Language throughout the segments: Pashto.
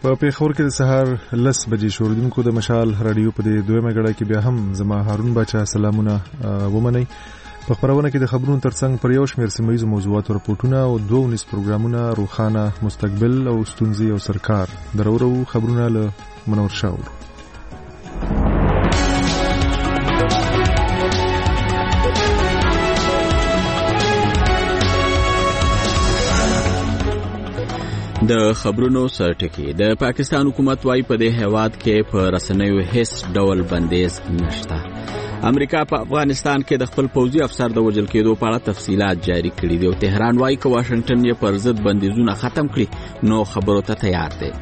په پیښور کې د سهار 10 بجې شوردونکو د مشال رادیو په دې دویمه غړه کې بیا هم زما هارون بچا سلامونه ومنئ. په خبرونه کې د خبرونو ترڅنګ پر یو شمېر سیمه ییزو موضوعاتو راپورټونه او 2 پروګرامونه روخانه مستقبل او ستونزې او سرکار درورو خبرونه له منور شاور. د خبرونو سرټکی. د پاکستان حکومت وايي په دې هیواد کې په رسنیو هیڅ ډول بندیز نشته. امریکا په افغانستان کې د خپل پوځي افسر د وژل کېدو په اړه تفصيلات جاری کړي دي او تهران وايي چې واشنگټن یې پر ضد بندیزونه ختم کړي نو خبرو ته تیار دی.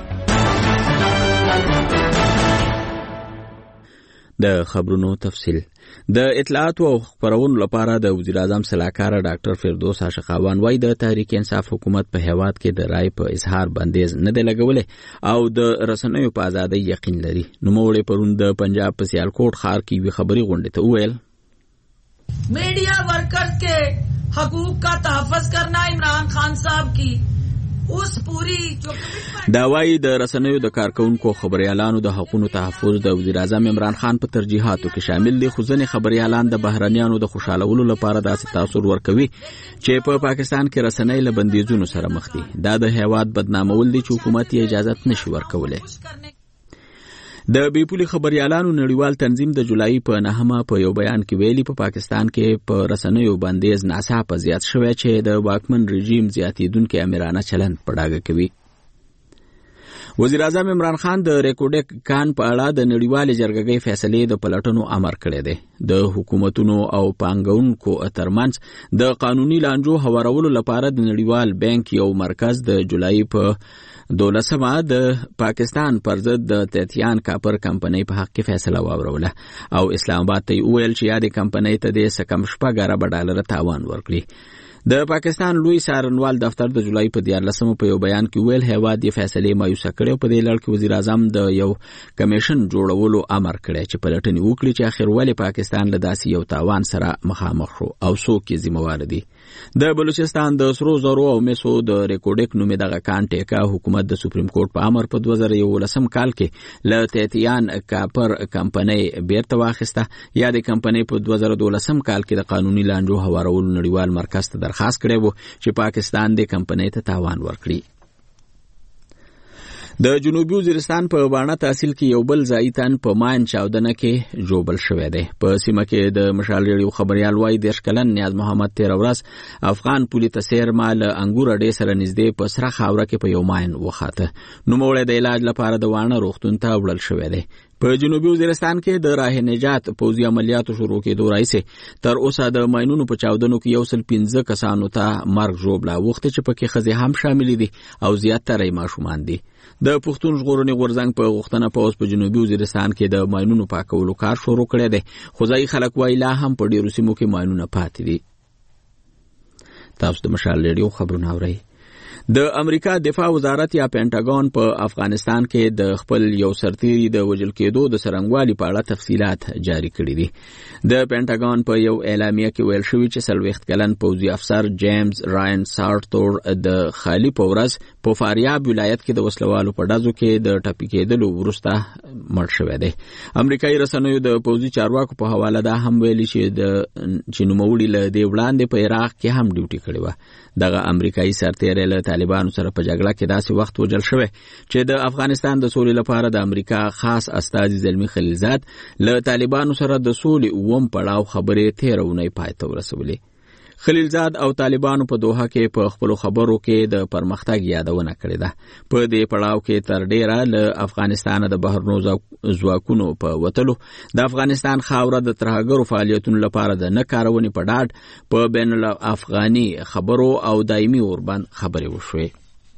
د خبرونو تفصیل. د اطلاعات او خبرونو لپاره د وزیر اعظم صلاحکار ډاکټر فردوس عاشقاوان وايي د تحریک انصاف حکومت په هیواد کې د رای په اظهار بندیز نه دی لګولې او د رسنیو په ازادۍ یقین لري. نوموړي پرون د پنجاب په سیالکوټ ښار کې وی خبري غونډه ته وویل media workers के हकूक का तहफ़्फ़ुज़ करना इमरान खान साहब की اوس پوری دا وايي د رسنیو د کارکونکو خبريالانو د حقوقو تحفظ د وزیر اعظم عمران خان په ترجیحاتو کې شامل دي. خو ځینې خبريالان د بهرنیانو د خوشالولو لپاره داسې تاثر ورکوي چې په پاکستان کې رسنۍ له بندیزونو سره مخ دي. دا د هیواد بدنامول دي چې حکومت یې اجازه نشي ورکولای. د بیپولي خبريالانو نړیوال تنظیم د جولای په 9 په یو بیان کې ویلي په پاکستان کې په رسنیو بندیز ناڅاپه زیات شوی چې د واکمن رژیم زیاتیدونکو امرانه چلند پړاګه کوي. وزیر اعظم عمران خان د ریکورډک کان په اړه د نړیوال جرګې فیصلې د پلټنو امر کړی دی. د حکومتونو او پانګونکو ترمنځ د قانوني لانجو هوارولو لپاره د نړیوال بانک یو مرکز د جولای په 12 د پاکستان پر ضد د تیتیان کاپر کمپنۍ په حق کې فیصله واوروله او اسلام آباد ته ویل چې یادې کمپنۍ ته د سکم شپږ ارب ډالر تاوان ورکړي. د پاکستان لوی څارنوال دفتر د جولای په 14 په یو بیان کې ویل هیواد یې فیصلې مایوسه کړې. په دې لړ کې وزیر اعظم د یو کمیشن جوړولو امر کړی چې پلټنې وکړي چې اخر ولې پاکستان له داسې یو تاوان سره مخامخ شو او څوک یې ذمہوار دي. د بلوچستان د سرو زرو او مسو د ریکورډک نومې دغه کان ټیکا حکومت د سپریم کورټ په امر په 2011 کال کې له تیتیان کاپر کمپنۍ بیرته واخیسته. یا د کمپنۍ په 2012 کال کې د قانوني لانجو هوارولو نړیوال مرکز ته درخواست کړی و چې پاکستان د کمپنۍ ته تاوان ورکړي. د جنوبي وزیرستان په باڼه تحصیل کې یو بل ځایي تن په ماین چاودنه کې جوبل شوی دی. په سیمه کې د مشال ریډیو خبريال وايي 10 کلن نیاز محمد 13 ورځ افغان پولیس تسیر مال انګور اډې سره نږدې په سره خاوره کې په یو ماین وخاته. نوموړی د علاج لپاره د وانه روغتون ته وړل شوی دی. په جنوبي وزیرستان کې د راه نجات پوځي عملیاتو شروع کېدو راځي تر اوسه د ماینونو په چاودنو کې 115 کسانو ته مرګ ژوبله وخت چې پکې خزې هم شامل دي او زیاتره ماشومان دي. د پښتون ژغورنې غورځنګ په غوښتنه پوز په جنوبي وزیرستان کې د ماینونو پاکولو کار شروع کړی دی. خو ځایي خلک وايي لا هم په ډیرو سیمو کې ماینونه پاتې دي. تاسو د مشال ریډیو خبرونه اورئ. د امریکا دفاع وزارت یا پینټاګون په افغانستان کې د خپل یو سرتیری د وژل کېدو د څرنګوالي په اړه تفصيلات جاری کړي دي. د پینټاګون په یو اعلامیه کې ویل شوی چې 40 کلن پوځي افسر جیمز راین سارتور د خالی په ورځ په فاریاب ولایت کې د وسلوالو په ډزو کې د ټپي کېدلو وروسته مړ شوی دی. امریکایي رسنیو د پوځي چارواکو په حواله دا هم ویلي چې نوموړي له دې وړاندې په عراق کې هم ډیوټي کړې وه. دغه امریکایي سرتیری له طالبانو سره په جګړه کې داسې وخت وژل شوی چې د افغانستان د سولې لپاره د امریکا خاص استازي زلمی خلیلزاد له طالبانو سره د سولې اوم پړاو خبرې 13 اونۍ پای ته ورسولې. خلیلزاد او طالبانو په دوحه کې په خپل خبرو کې د پرمختګ یادونه کړې ده. په دې پړاو کې تر ډیره له افغانستان د بهرنو ځواکونو په وتلو د افغانستان خاوره د ترهګرو فعالیتونو لپاره د نه کارونې په ډاډ په بین الافغاني خبرو او دایمي اوربند خبرې وشوې.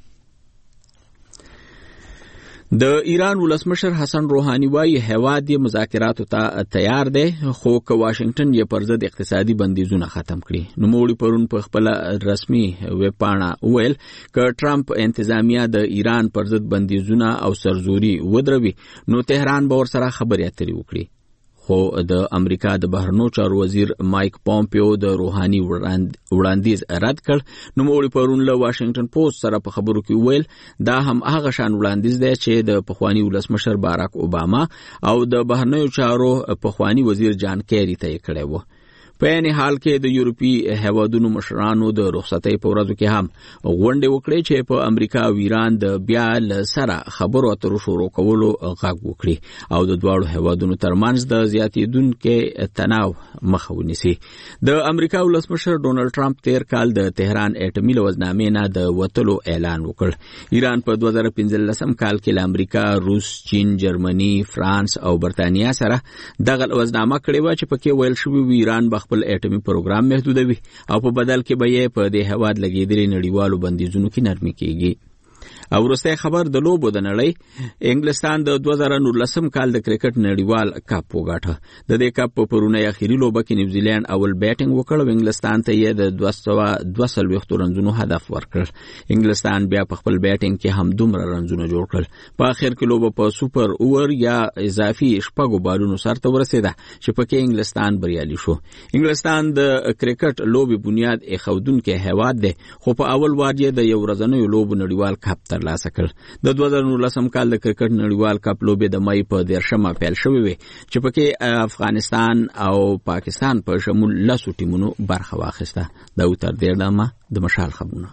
د ایران ولسمشر حسن روحانی وايي هیواد یې مذاکراتو ته تیار دی خو که واشنگټن یې پر ضد اقتصادي بندیزونه ختم کړي. نوموړي پرون په خپل رسمي ویب پاڼه ویل که ټرمپ انتظامیه د ایران پر ضد بندیزونه او سرزوري ودروي نو تهران به ورسره خبرې اترې وکړي. خو د امریکا د بهرنیو چارو وزیر مایک پومپیو د روحاني وړاندیز رد کړ. نوموړي پرون له واشنگټن پوسټ سره په خبرو کې ویل دا هم هغه شان وړاندیز دی چې د پخوانی ولسمشر باراک اوباما او د بهرنیو چارو پخوانی وزیر جان کیری ته کړی و. په یعنی حال کې د یورپی هیوادونو مشرانو د رخصتۍ په ورځو کې هم غونډې وکړې چې په امریکا او ایران د بیا سره خبرو اترو شروع کولو غږ وکړي او د دواړو هیوادونو ترمنځ د زیاتېدونکو تناو مخه ونیسي. د امریکا ولسمشر ډونالد ټرمپ تیر کال د تهران اټومي لوزنامې نه د وتلو اعلان وکړ. ایران په 2015 کال کې له امریکا، روس، چین، جرمني، فرانس او برتانیا سره دغه لوزنامه کړې و چې پکې ویل شوی و ایران خپل اټومي پروګرام محدودوي او په بدل کې به یې په دې هواد لګېدلي نړیوالو بندیزونو کې نرمي کیږي. او وروستی خبر د لوبو د نړۍ. انګلستان د 2019 کال د کرکټ نړیوال کپ وګاټه. د دې کپ په پرونی اخیری لوبه کې نیوزیلند اول بیټینګ وکړ او انګلستان ته یې د 222 رنزونو هدف ورکړ. انګلستان بیا په خپل بیټینګ کې هم دومره رنزونه جوړ کړل. په اخر کې لوبه په سوپر اوور یا اضافي شپږو بالونو سره ورسېده چې پکې انګلستان بریالي شو. انګلستان د کرکټ لوبي بنیاد ایښودونکی هیواد دی خو په اول وار یې د یو ورځنیو لوبو نړیوال کپ ترلاسه کړ. د 2019 کال د کرکټ نړیوال کپ لوبې د مای په 13 پیل شوې وي چې پکې افغانستان او پاکستان په شمول 10 ټیمونو برخه واخیسته. د اوتر دیرنامه د مشال خبرونه.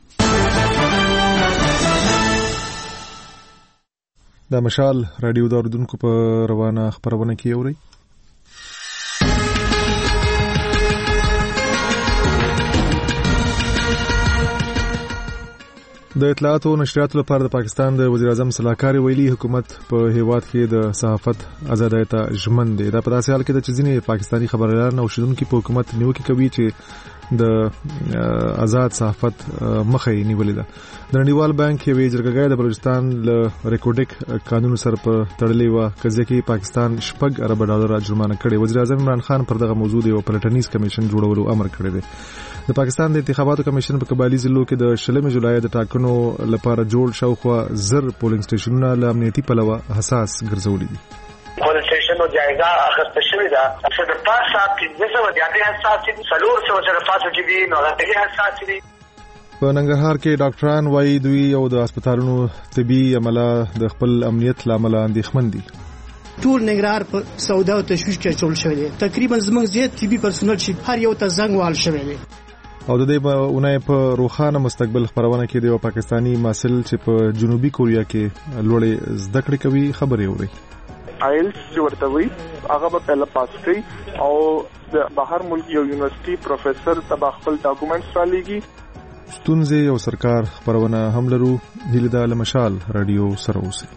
د مشال رادیو د اردوونکو په روانه خبرونه کې اوري. د اطلاعات او نشریاتو لپاره د پاکستان د وزیر اعظم صلاحکار ویلي حکومت په هیواد کې د صحافت ازادۍ ته ژمن دی. دا په داسې حال کې د چې ځینې پاکستاني خبريالان او شنونکي په حکومت نیوکه کوي چې د آزاد صحافت مخه یې نیولې ده. د نړیوال بانک یوې جرګې د بلوچستان له ریکورډک قانون سره په تړلې و قضیه کې پاکستان 4 ارب ډالر جرمانه کړې. وزیر اعظم عمران خان پر دغه موضوع یو پلټنیز کمیشن جوړولو امر کړی دی. د پاکستان د انتخاباتو کمیشن په قبایلی ضلعو کې د 16 جولای د ټاکنو لپاره جوړ شاوخوا 1000 پولینګ سټیشنونه له امنیتي پلوه حساس ګرځولي دي. پولینګ سټیشنونو جایزه اخیستل شوې ده چې د پاسه کې څه ودیاتي حساس دي، سلور څه سره پاسه کې دي نو هغه حساس دي. په ننګرهار کې ډاکټران وايي دوی او د هسپتالونو طبي عمله د خپل امنیت لامل اندېښمن دي. ټول ننګرهار په سودا او تشویش کې چول شوی دی. تقریبا زموږ زیات طبي پرسونل چې هر یو ته زنګ وال شوی دی. او د دې په اونۍ په روخانه مستقبل خبرونه کې د پاکستانی محصل چې په جنوبي کوریا کې لوړې زده کړې کوي خبرې اوري. آیلز چې ورته وي هغه به پهله پاس کوي او د بهر ملک یو یونیورسيټي پروفیسور تبع خپل ډاکومنټس را لېږي. ستونزې او سرکار خبرونه هم لرو. هیله ده له مشال رادیو سره اوسئ.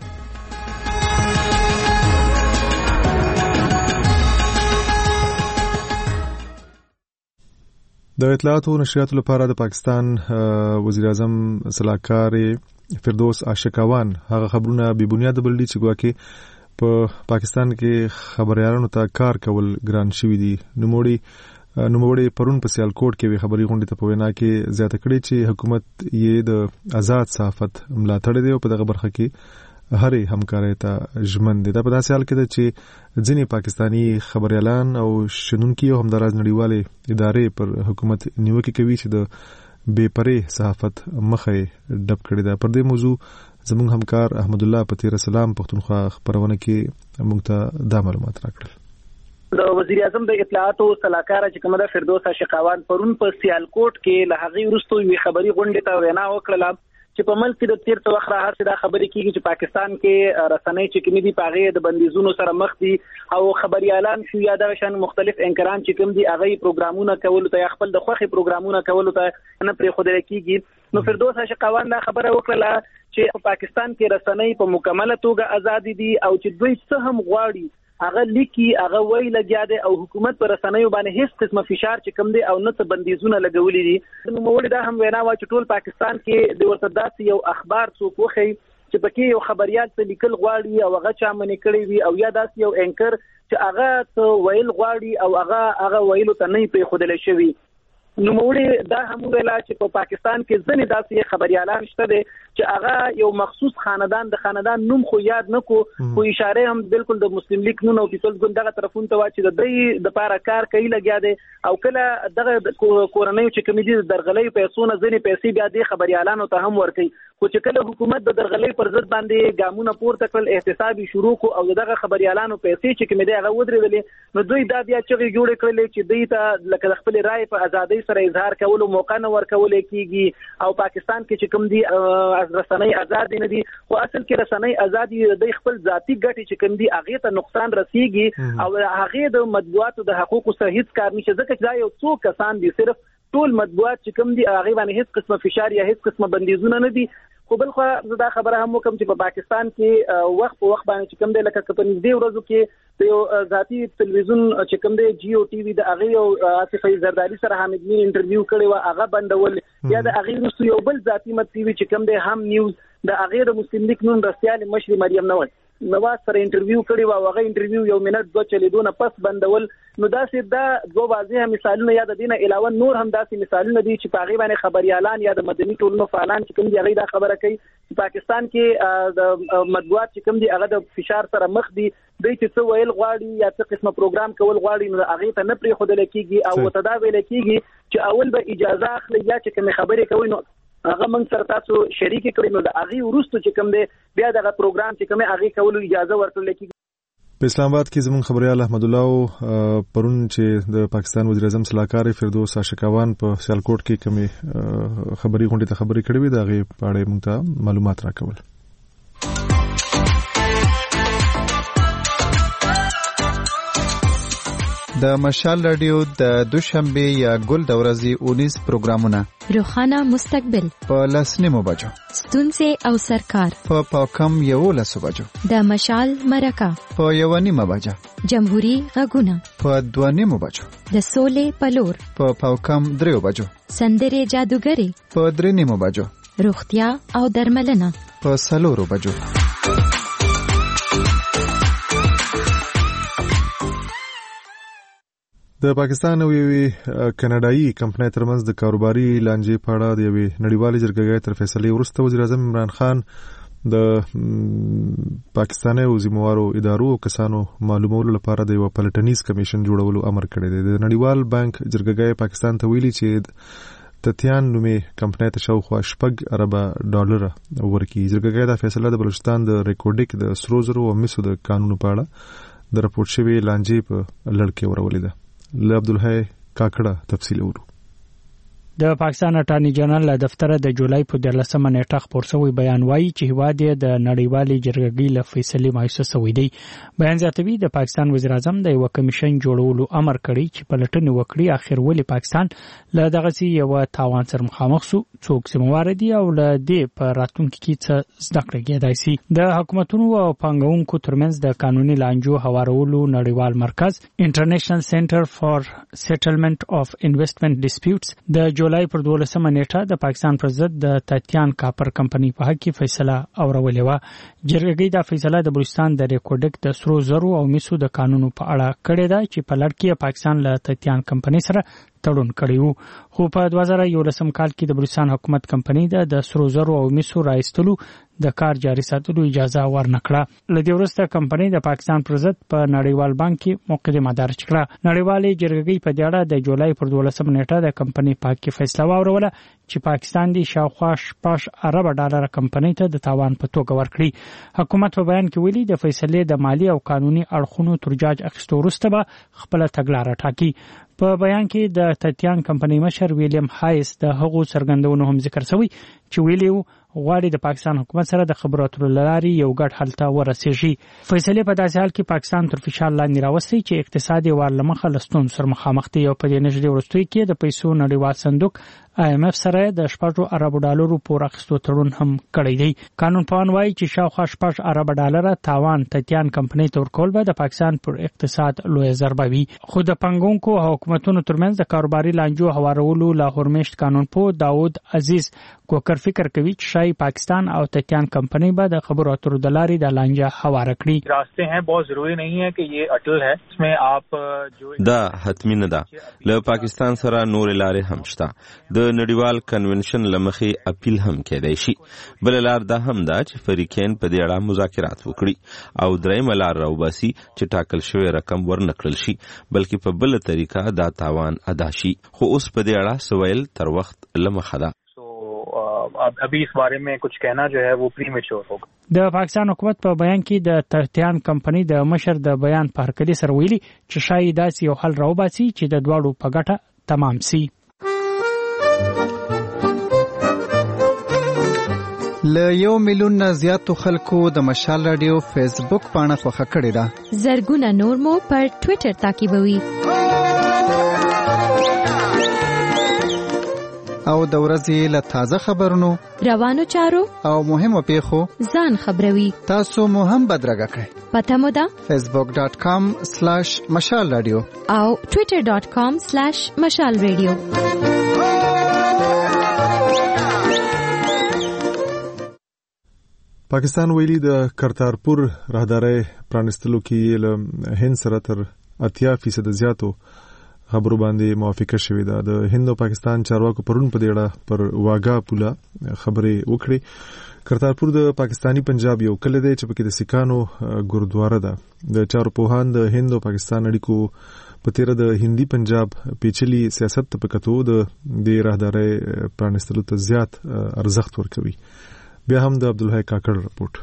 د اطلاعات او نشریاتو لپاره د پاکستان وزیر اعظم صلاحکار فردوس عاشقوان هغه خبرونه بې بنیاده بللي چې ګواکې په پاکستان کې خبريالانو ته کار کول ګران شوی دي. نوموړي پرون په سیالکوټ کې خبري غونډې ته په وینا کې زیاته کړې چې حکومت یې د آزاد صحافت ملاتړ دی او په دغه برخه کې هرې همکارۍ ته ژمن دي. دا په داسې حال کې ده چې ځینې پاکستانی خبريالان او شنونکي او همداراز نړیوالې ادارې پر حکومت نیوکه کوي چې د بې پرې صحافت مخه ډب کړې ده. پر دې موضوع زموږ همکار احمد الله په تیر سلام پښتونخوا خبرونه کې موږ ته دا معلومات راکړل. د وزیر اعظم د اطلاعات او صلاحکار چې کومه د فردوس عاشقوان پرون په سیالکوټ کې له هغې وروسته یوې خبري غونډې ته وینا وکړله چې په ملک کې د تیر څه وخت راهیسې دا خبرې کېږي چې پاکستان کې رسنۍ چې کومې دي په هغې د بندیزونو سره مخ دي او خبریالان شو یا دغه شان مختلف انکران چې کوم دي هغه پروګرامونه کولو ته یا خپل د خوښې پروګرامونه کولو ته نه پرېښودل کېږي. نو فردوس عاشقوان دا خبره وکړله چې په پاکستان کې رسنۍ په مکمله توګه آزاد دي او چې دوی څه هم غواړي هغه لیکي هغه وی لګیا دی او حکومت پر رسنیو باندې هیڅ قسمه فشار چې کوم دی او نه څه بندیزونه لګولي دي. نو موږ دا هم وینا وا چې ټول پاکستان کې د ورته داسې یو اخبار څوک وخی چې پکې یو خبريال څه لیکل غواړي او هغه چا منې کړی وي او یا داسې یو انکر چې هغه څه ویل غواړي او هغه ویلو ته نه پرېښودل شوی. نو موږ دا هم ویلا چې په پاکستان کې ځینې داسې خبريالان شته دي چې هغه یو مخصوص خاندان د خاندان نوم خو یاد نکو خو اشاره هم بالکل د مسلم لیگ نون او پیپلز ګوند دغه طرفون ته واچي د دې د پاره کار کوي لګیا دي او کله دغه کورنۍ چې کمیدي درغلې پیسونه ځنې پیسې بیا د خبريالانو ته هم ورکي خو چې کله حکومت د درغلې پر ضد باندې ګامونه پورته کړل احتسابي شروع کو او دغه خبريالانو پیسې چې کمیدي هغه ودرېدلې نو دوی دا بیا چې جوړ کړل چې دوی ته لکه خپل رائے په ازادۍ سره اظهار کولو موقع نه ورکول کیږي او پاکستان کې چې کوم دي رسنۍ آزاد نه دي خو اصل کې رسنۍ آزادي د خپل ذاتی ګټې چې کوم دي هغه ته نقصان رسیږي او هغه د مطبوعاتو د حقوقو سره هیڅ کار نشي ځکه چې دا یو څو کسان دي صرف ټول مطبوعات چې کوم دي هغه باندې هیڅ قسمه فشار یا هیڅ قسمه بندیزونه نه دي خو بل خو دا خبره هم کوم چې په پاکستان کې وخت په وخت باندې چې کوم دی لکه په نږدې ورځو کې یو ذاتی تلویزیون چې کوم دی جی او ټي وي د هغه او آصف زرداری سره حامد مين انټرویو کړی و هغه بندول یا د هغه رسو یو بل ذاتی مت ټي وي چې کوم دی هم نیوز د هغه د مسلم لیگ نون رسیال مشر مریم نواز سره انټرویو کړی و هغه انټرویو یو منټ دوه چلیدونه پس بندول نو دا سي دا دوه واضح مثالونه یا د دینه علاوه نور هم داسې مثالونه دي چې پاغي باندې خبريالان یا د مدني ټولنو فعالان چې کوم دی هغه دا خبره کوي چې پاکستان کې د مطبوعات چې کوم دی هغه د فشار سره مخ دي دوی چې څه ویل غواړي یا څه قسمه پروګرام کول غواړي نو هغه ته نه پرې خودل کیږي او تداویل کیږي چې اول به اجازه اخلي یا چې کوم خبرې کوي نو هغه موږ سره تاسو شریک کړئ نو د هغه ورستو چې کوم دی بیا دغه پروګرام چې کوم هغه کولو اجازه ورکړل کیږي په اسلام آباد کې زموږ خبريال احمد الله پرون چې د پاکستان وزیر اعظم صلاحکار فردوس اشکوان په سیالکوټ کې کومه خبري غونډه ته خبري کړې وې دا غي په اړه موږ ته معلومات راکول د مشال رادیو د دوشنبه یا ګل د ورځې 19 پروګرامونه روخانه مستقبل په لسنیمو بجو ستونزې او سرکار په پاکم یو لسو بجو د مشال مرکه په یو نیمه بجه جمهوریت غږونه په 2 نیمو بجو د سولې پلور په پاکم 3 بجو سندره جادوګری په 3 نیمو بجو روغتیا او درملنه په 4 بجو د پاکستان او یوې کاناډایي کمپنۍ ترمنځ د کاروباري لانجې په اړه د یوې نړیوالې جرګې تر فیصلې وروسته وزیر اعظم عمران خان د پاکستاني او ذمہوارو ادارو او کسانو معلومولو لپاره د یو پلټنیز کمیشن جوړولو امر کړی دی. د نړیوال بانک جرګې پاکستان ته ویلي چې تتیان نومې کمپنۍ ته شاوخوا $6 ارب ورکړي. جرګې دا فیصله د بلوچستان د ریکورډیک د سرو زرو او مسو د قانون په اړه د راپورټ شوی لانجې په لړ کې ورولې ده. له عبدالحی کاکړه تفصیل ورو. د پاکستان اټارنی جنرال له دفتر د جولای په 13 نیټه خبر شوی بیان وایي چې هواد د نړیوالې جرګې له فیصلې مایوسه شوی دی. بیان زیاتوي د پاکستان وزیر اعظم د یو کمیشن جوړولو امر کړی چې پلټنه وکړي اخر ولې پاکستان له دغه یو تاوان سره مخامخ شو څوک سموار دي او له دې په راتلونکي کې څه زده کړې کېدای شي. د حکومتونو او پانګونکو ترمنځ د قانوني لانجو هوارولو نړیوال مرکز انټرنیشنل سنټر فار سیټلمنٹ اف انویسټمنټ ډیسپیوټس د جولای پر 12 نیټه د پاکستان پر ضد د تتیان کاپر کمپنی په حق کې فیصله اورولې و. جرګې دا فیصله د بلوچستان د ریکورډیک د سرو زرو او مسو د قانونو په اړه کړې ده چې په لړ کې پاکستان له تتیان کمپنی سره تړون کړی وو. خو په 2011 کال کې د بلوچستان حکومت کمپنی د سرو زرو او مسو راایستلو د کار جاري ساتلو اجازه ورنکړه. لدې وروسته کمپنی د پاکستان پر ضد په نړیوال بانک کې مقدمه درج کړه. نړیوالې جرګې په دې اړه د جولای پر 12 نیټه د کمپنی پاک کې فیصله واوروله چې پاکستان دی شاوخوا $6 ارب کمپنی ته د تاوان په توګه ورکړي. حکومت په بیان کې ویلي د فیصلې د مالی او قانوني اړخونو ترجاج اخیستو وروسته به خپل تګلارې ټاکي. په بیان کې د تتیان کمپنی مشر ویلیام هایس د هغو څرګندونو هم ذکر شوی چې ویلیو غواړي د پاکستان حکومت سره د خبرو اترو لاري یو ګډ حل ته ورسیږي. فیصله په داسې حال کې پاکستان تر فشار لاندې راوستي چې اقتصادي وارلمخه لستون سره مخامخ دی او په دې نږدې ورستوي کې د پیسو نړیوال صندوق IMF سره د $6 ارب پور اخیستو تړون هم کړی دی. قانون پوهان وایي چې شاوخوا $6 ارب تاوان تتیان کمپنی ته ورکول به د پاکستان پر اقتصاد لوی ضربه وي. خو د پنګونکو او حکومتونو ترمنځ د کاروباري لانجو هوارولو لاهور میشت قانون پوه داود عزیز کوکر فکر کوي چې شای پاکستان او تتیان کمپنی به د خبرو اترو د لارې د لانجه هواره کړي. راستے ہیں بہت ضروری نہیں ہے کہ یہ اٹل ہے، اس میں آپ جو دا حتمی نه ده. له پاکستان سره نور لارې هم شته. د نړیوال کنونشن لمخې اپیل هم کېدای شي. بل لار دا هم ده چې فریقین په دې اړه مذاکرات وکړي او درېیم لار راوباسي چې ټاکل شوی رقم ورنکړل شي بلکې په بل طریقه دا تاوان ادا شي. خو اوس په دې اړه سویل تر وخت لمخه ده. ابھی اس بارے میں کچھ کہنا جو ہے وہ پریمیچور ہوگا. د پاکستان حکومت په بیان کې د ترتیان کمپنی د مشر د بیان په هرکلی سره ویلي چې شاید داسې یو حل راوباسي چې د دواړو په ګټه تمام سي. له 1 میلیون نه زیاتو خلکو د مشال رادیو فیسبوک پاڼه خوښه کړې ده. زرګونه نور مو پر ټوئیټر تعقیبوي. او د ورځې له تازه خبرونو، روانو چارو او مهمو پیښو ځان خبروي. تاسو مو هم بدرګه کړئ. پته مو ده facebook.com/mashalradio او twitter.com/mashalradio. پاکستان ویلي د کرتارپور راهداري پرانستلو کې له هند سره تر 80% زیاتو خبرو باندې موافقه شوې ده. د هند او پاکستان چارواکو پرون په دې اړه پر واګا پوله خبرې وکړې. کرتارپور د پاکستانی پنجاب یو کلی دی چې پکې د سکانو ګوردواره ده. د چارو پوهان د هند او پاکستان اړیکو په تیر د هندي پنجاب پیچلي سیاست ته پکتو د راهداري پرانستلو ته زیات ارزښت ورکوي. بیا هم د عبدالحی کاکړ رپورټ.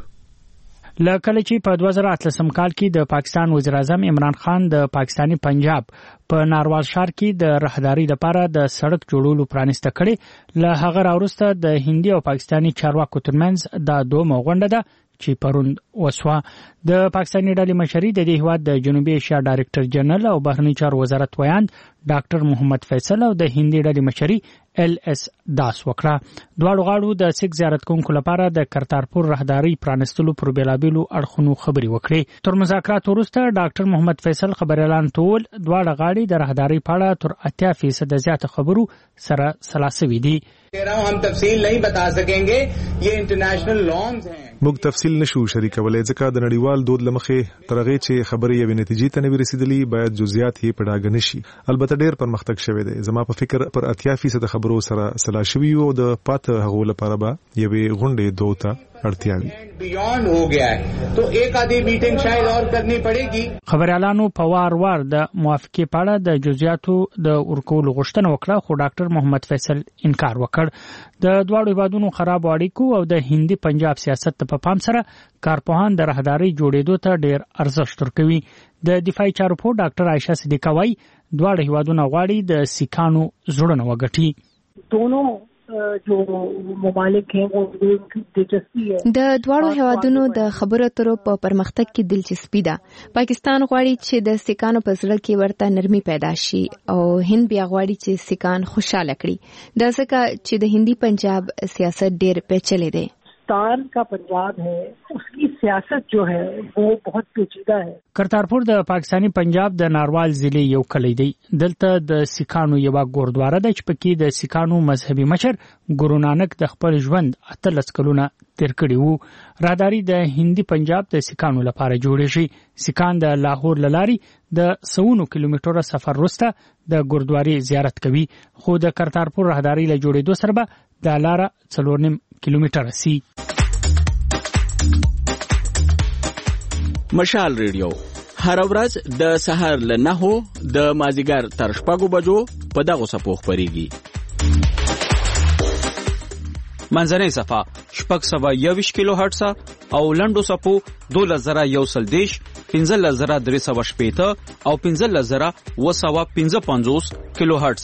لکه چې په 2018 کال کې د پاکستان وزیر اعظم عمران خان د پاکستانی پنجاب په ناروال ښار کې د راهداري لپاره د سړک جوړولو پرانسته کړي، له هغه وروسته د هندي او پاکستانی چارواکو ترمنځ د دوه غونډه ده چې پرون وسوه. د پاکستاني ډلې مشري د دې هیواد د جنوبي ایشیا ډایرکټر جنرال او بهرنی چارو وزارت ویاند ډاکټر محمد فیصل او د هندي ډلې مشري LS داس وکړه. دواړو غاړو د سیک زیارت کوونکو لپاره د کرتارپور راهداري پرانستلو پر بیلابیلو اړخونو خبرې وکړې. تر مذاکرات وروسته ډاکټر محمد فیصل خبر اعلان ټول دواړه غاړي د راهداري په اړه تر 80% زیات خبرو سره سلاسوي دي. हम तफसील नहीं बता सकेंगे, ये इंटरनेशनल नॉर्म्स हैं. موږ تفصیل نشو شریکولای ځکه د نړیوال دود لمخې ترغه چې خبرې یوې نتیجې ته نه ورسېدلې باید جزئیات یې پړاګ نشي. البته ډېر پرمختګ شوی دی. زما په فکر پر 80% خبرو سره سلا شوی او د پات هغه لپاره به یوې غونډې دوته اړتیاوي. بیاند हो गया है तो एक आधी मीटिंग शायद और करनी पड़ेगी. خبريالانو په وار د موافقه په اړه د جزئیاتو د ورکولو غوښتنه وکړه، خو ډاکټر محمد فیصل انکار وکړ. د دواړو هیوادونو خراب اړیکو او د هندي پنجاب سیاست په پام سره کارپوهان د راهداري جوړېدو ته ډېر ارزښت ورکوي. د دفاعي چارو په ډاکټر عائشہ صدیقه وايي دواړو هیوادونو غواړي د سکانو زړونه وګټي. दोनों जो ممالک हैं वो دلچسپي है. د دواړو هیوادونو د خبرو اترو په پرمختګ کې دلچسپي ده. پاکستان غواړي چې د سکانو په زړه کې ورته نرمي پیدا شي او هند بیا غواړي چې سکان خوشاله کړي. دا ځکه چې د هندي پنجاب سیاست ډېر پیچلې ده. पाकिस्तान का पंजाब है, उसकी सियासत जो है वो बहुत पेचीदा है. کرتارپور د پاکستانی پنجاب د ناروال ضلع یو کلی دی. دلته د سکانو یو ګوردواره ده چې پکې د سکانو مذهبي مشر ګورو نانک د خپل ژوند 18 کلونه تیر کړی وو. راهداري د هندي پنجاب د سکانو لپاره جوړې شي. سکان د لاهور لاري د 100 کیلومتره سفر وروسته د ګوردواري زیارت کوي، خو د کرتارپور راهداري له جوړېدو سره به د لاره 4.5 کیلومتره سي. مشال ریډیو هر ورځ د سحر له 9 د مازیګر تر 6 بجو په دغه صفو خبريږي. منځنۍ صفه 621 کیلو هرتز او لنډو صفو 2110 15380 او 15255 کیلو هرتز.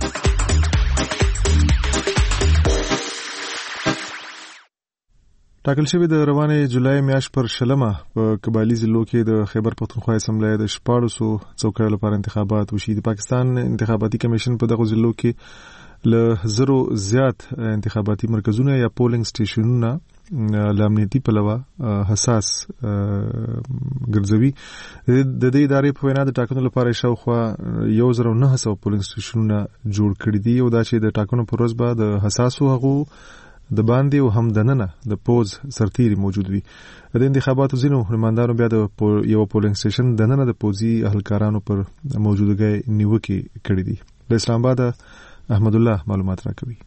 ټاکل شوی د روانه جولای میاشت پر شلمه په قبایلی ضلعو کې د خیبر پختونخوا اسمبلی د 1400 څوکیو لپاره انتخابات وشي. د پاکستان انتخاباتي کمیشن په دغه ضلعو کې له 0 زیات انتخاباتي مرکزونه یا پولینګ سټیشنونه لامنیتی په لوا حساس ګرځوي. د دې ادارې په وینا د ټاکنو لپاره شاوخوا 1900 پولینګ سټیشنونه جوړ کړي دي او دا چې د ټاکنو پر ورځ به د حساسو هغو د باندې او هم د ننه د پوز سرتیري موجود وي. د انتخاباتو ځینو نمائندانو بیا د یو پولینګ سټیشن د ننه د پوزي اهلکارانو پر موجودګۍ نیوکې کړې دي. د اسلام آباد احمد الله معلومات راکوي.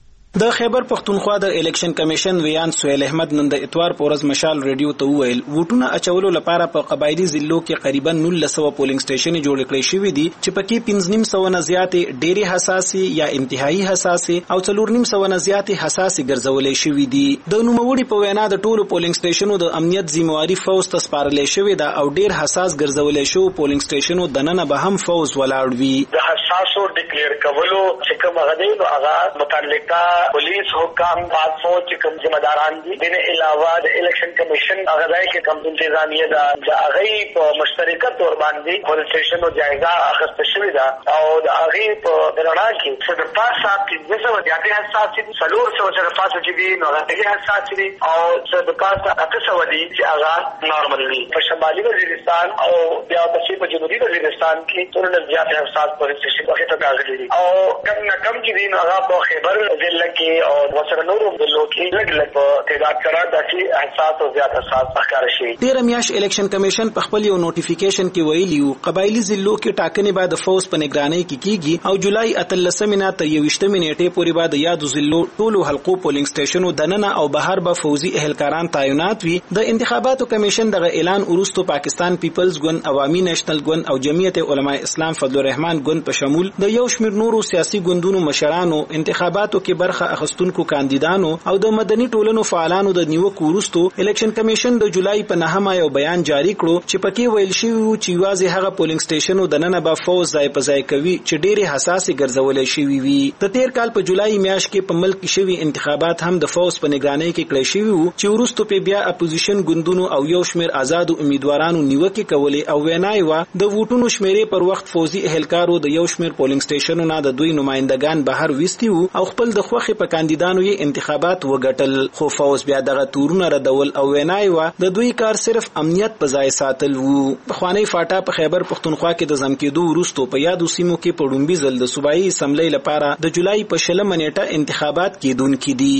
د خیبر پختونخوا د الیکشن کمیشن ویان سہیل احمد نن د اتوار پورز مشال ریډیو ته وویل ووټونه اچولو لپاره په قبایلی ضلعو کې تقریبا 1900 پولینګ سټیشن جوړ کړي شوی دي چې پکې 5.5 نه زیات ډېری حساسي یا انتهایی حساسي او 4.5 نه زیات حساسي ګرځولې شوی دي. د نوموړي په وینا د ټولو پولینګ سټیشنو د امنیت ذمہواری فوز ته سپارلې شوی ده او ډېر حساس ګرځولې شو پولینګ سټیشنو د نن به هم فوز ولاړ وي. د حساسو ډیکلیئر کولو چې کوم غدي هغه متعلقه پولیس حکام بعد فوج کوم ذمہ داران دي. د علاوه د الیکشن کمیشن هغه ځای کې کوم انتظامیه ده هغه په مشترکه تور باندې پولیس سټیشن او جایزه اخیستل شوې ده او د هغه په درنا کې څه د پاسه چې څه ودیاتي حساس دي سلور څه د پاسه چې دي نو هغه حساس دي او څه د پاسه اته ودی چې هغه نارمل دي. په شمالي وزیرستان او بیا په جنوبي وزیرستان کې ټول زیات حساس پولیس سټیشن هغه ته راغلي دي او کم نه کم چې دي هغه په خیبر ضلع کې او وسره نورو ضلعو کې لږ تعداد سره د حساس او زیات حساس ښکار شي. تیر میاش الیکشن کمیشن په خپل یو نوټیفیکیشن کې ویلی و قبایلی ضلعو کې ټاکنې بعد فوز په نگرانی کې کیږي او جولای 13 نه تر 21 نیټه پورې بعد یادو ضلعو ټولو حلقو پولینګ سټیشنو دننه او بهر به فوزي اهلکاران تعینات وي. د انتخاباتو کمیشن دغه اعلان وروسته پاکستان پیپلز ګوند، عوامي نېشنل ګوند او جمعیت علماء اسلام فضل الرحمن ګوند په شمول د یو شمېر نورو سیاسي ګوندونو مشرانو انتخاباتو کې برخه اخیستونکو کاندیدانو او د مدني ټولنو فعالانو د نیوکو وروسته الیکشن کمیشن د جولای په 9 یو بیان جاری کړو چې پکې ویل شوی و چې یوازې هغه پولینګ سټیشنو د نن به فوز ځای په ځای کوي چې ډېری حساسي ګرځولې شوی وي. د تیر کال په جولای میاشت کې په ملک شوی انتخابات هم د فوز په نگرانی کې کړی شوی و چې وروسته په بیا اپوزیشن ګوندونو او یو شمېر آزاد امیدوارانو نیوکې کولې او وینای و د ووټونو شمیرې پر وخت فوزي اهلکارو د یو شمېر پولینګ سټیشنو نه د دوی نمائندگان بهر وستي وو او خپل د خوخي په کاندیدانو یې انتخابات وګټل. خو فوز بیا دغه تورونه ردول او وینای و د دوی کار صرف امنیت په ځای ساتل وو. خوانی فاټا په خیبر پختونخوا کې د زمکېدو وروسته په یادو سیمو کې په ډومبي ځل د صوبایي اسمبلی لپاره د جولای په 16 نیټه انتخابات کېدونکي دي.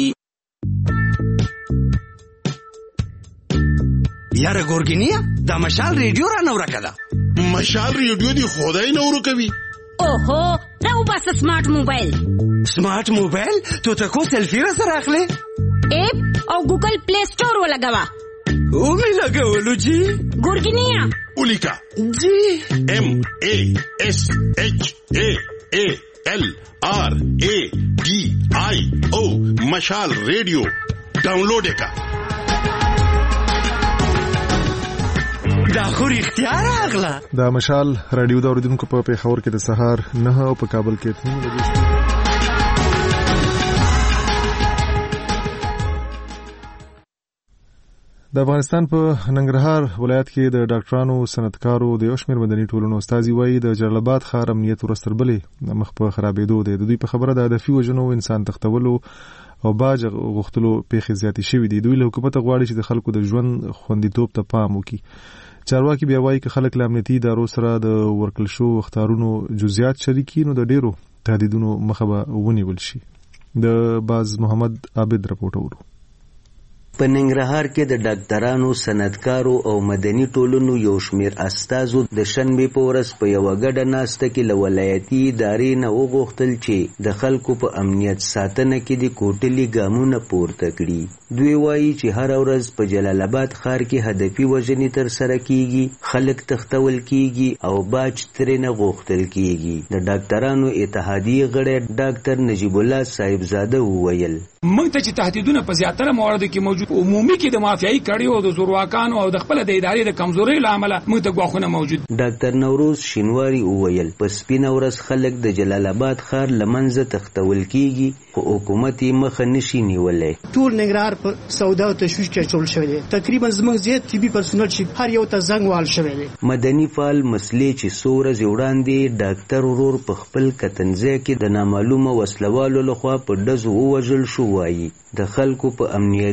یاره ګورګینیا دا مشال ریډیو را نو راکړه. مشال ریډیو دی خدای نو ورکوي. اوهو راو بس سمارټ موبایل. سمارټ موبایل تو ته کو سیلفی را سره اخلي اپ او ګوګل پلی سٹور ولګوا او می لګولو جی ګورګینیا اولیکا جی MASHALRADIO مشال ریډیو ډاونلوډ کا دا خو اختیار اغلا. دا مشال رادیو دا اوریدونکو په پیښور کې د سهار 9 او په کابل کې 3 بجې. د افغانستان په ننګرهار ولایت کې د ډاکټرانو صنعتکارو د یو شمېر مدني ټولنو استازي وایي د جلال آباد ښار امنیت ورستربلې مخ په خرابېدو دی. د دوی په خبره د هدفي وژنو، انسان تښتولو او باج غوښتلو پیښې زیاتې شوې دي. دوی له حکومت غواړي چې د خلکو د ژوند خوندیتوب ته پام وکړي. چارواکي بیا وایي که خلک له امنیتي ادارو سره د ورکړل شوو اخطارونو جزئیات شریکي نو د ډېرو تهدیدونو مخه به ونیول شي. د باز محمد عابد رپورټ اورو. په ننګرهار کې د ډاکټرانو، صنعتکارو او مدني ټولنو یو شمېر استازو د شنبې په ورځ په یوه ګډه ناسته کې له ولایتي ادارې نه وغوښتل چې د خلکو په امنیت ساتنه کې د کوټلي ګامونه پورته کړي. دوی وایي چې هره ورځ په جلال آباد ښار کې هدفي وژنې ترسره کیږي، خلک تښتول کیږي او باج ترېنه غوښتل کیږي. د ډاکټرانو اتحادیې غړی ډاکټر نجیب الله صاحبزاده وویل موږ ته چې تهدیدونه په زیاتره موارد کې موجود عمومي کې د مافیایي کړیو او د زورواکانو او د خپل د ادارې د کمزورۍ له امله موږ ته غواخونه موجود. ډاکټر نوروز شینواری وویل په سپینه ورځ خلک د جلال آباد ښار له منځه تښتول کیږي خو حکومت یې مخه نشي نیولی. ټول ننګرهار په سودا او تشویش کې اچول شوی دی. تقریبا زموږ زیات طبي پرسونل چې هر یو ته زنګ وهل شوی دی. مدني فعال مسلې چې څو ورځې وړاندې ډاکټر ورور په خپل کتنځای کې د نامعلومه وسلوالو لخوا په ډزو ووژل شو وایي د خلکو په امنیتي ادارو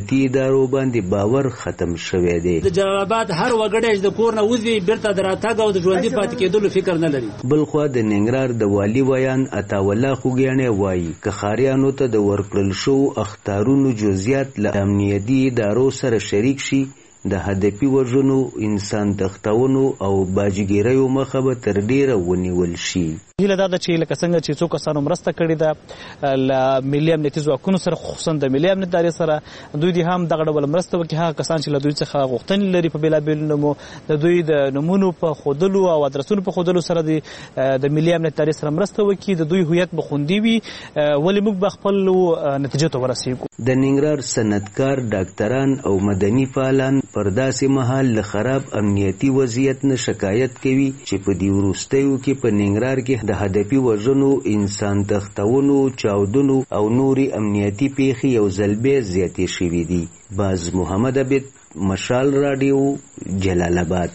ادارو باندې باور ختم شوی دی. د جلال آباد هر وګړی د کور نه وځي بیرته دراتګ او د ژوندۍ پاتې کېدلو فکر نه لري. بلخوا د ننګرهار د والی ویان عطاالله خوږیاڼی وایي که ښاریانو ته د ورکړل شوو اخطارونو جزئیات له امنیتي ادارو سره شریک شي د هدفي وژنو، انسان تښتونو او باجګیریو مخه به تر ډیره ونیول شي. هیله دا ده چې لکه څنګه چې څو کسانو مرسته کړې ده له ملي امنیتي ځواکونو سره، خصوصا د ملي امنیت ادارې سره، دوی دې هم دغه ډول مرسته وکړي. هغه کسان چې له دوی څخه غوښتنې لري په بېلابېلو نومو د دوی د نومونو په ښودلو او ادرسونو په ښودلو سره د ملي امنیت ادارې سره مرسته وکړي، د دوی هویت به خوندي وي، ولې موږ به خپلو نتیجو ته ورسېږو. د ننګرهار صنعتکار، ډاکټران او مدني فعالان پر داسې مهال له خراب امنیتي وضعیت نه شکایت کوي چې په دې وروستیو کې په ننګرهار کې د هدفي وژنو، انسان تښتونو، چاودنو او نوري امنیتي پیښې یو ځل بیا زیاتې شوې دي. باز محمد عبید، مشال راډیو، جلال آباد.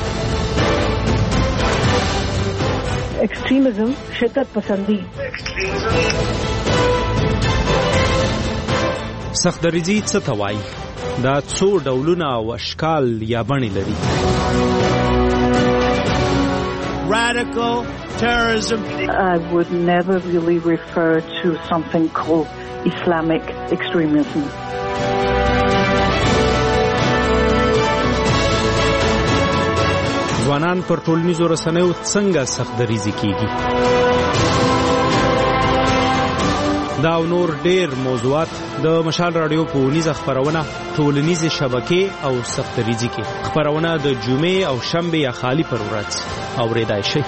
ایکسټریمزم شدت پسندی، سخت دریځي څه ته وایي؟ دا څو ډولونه او اشکال یا بڼې لري. Radical terrorism. I would never really refer to something called Islamic extremism. ځوانان پر ټولنیزو رسنیو څنګه سخت دریځي کیږي؟ دا او نور ډیر موضوعات د مشال رادیو په ونیزه خبرونه، ټولنیزې شبکې او سخت دریځي کې خبرونه د جمعې او شنبه یا خالی پر ورځ اوریدای شي.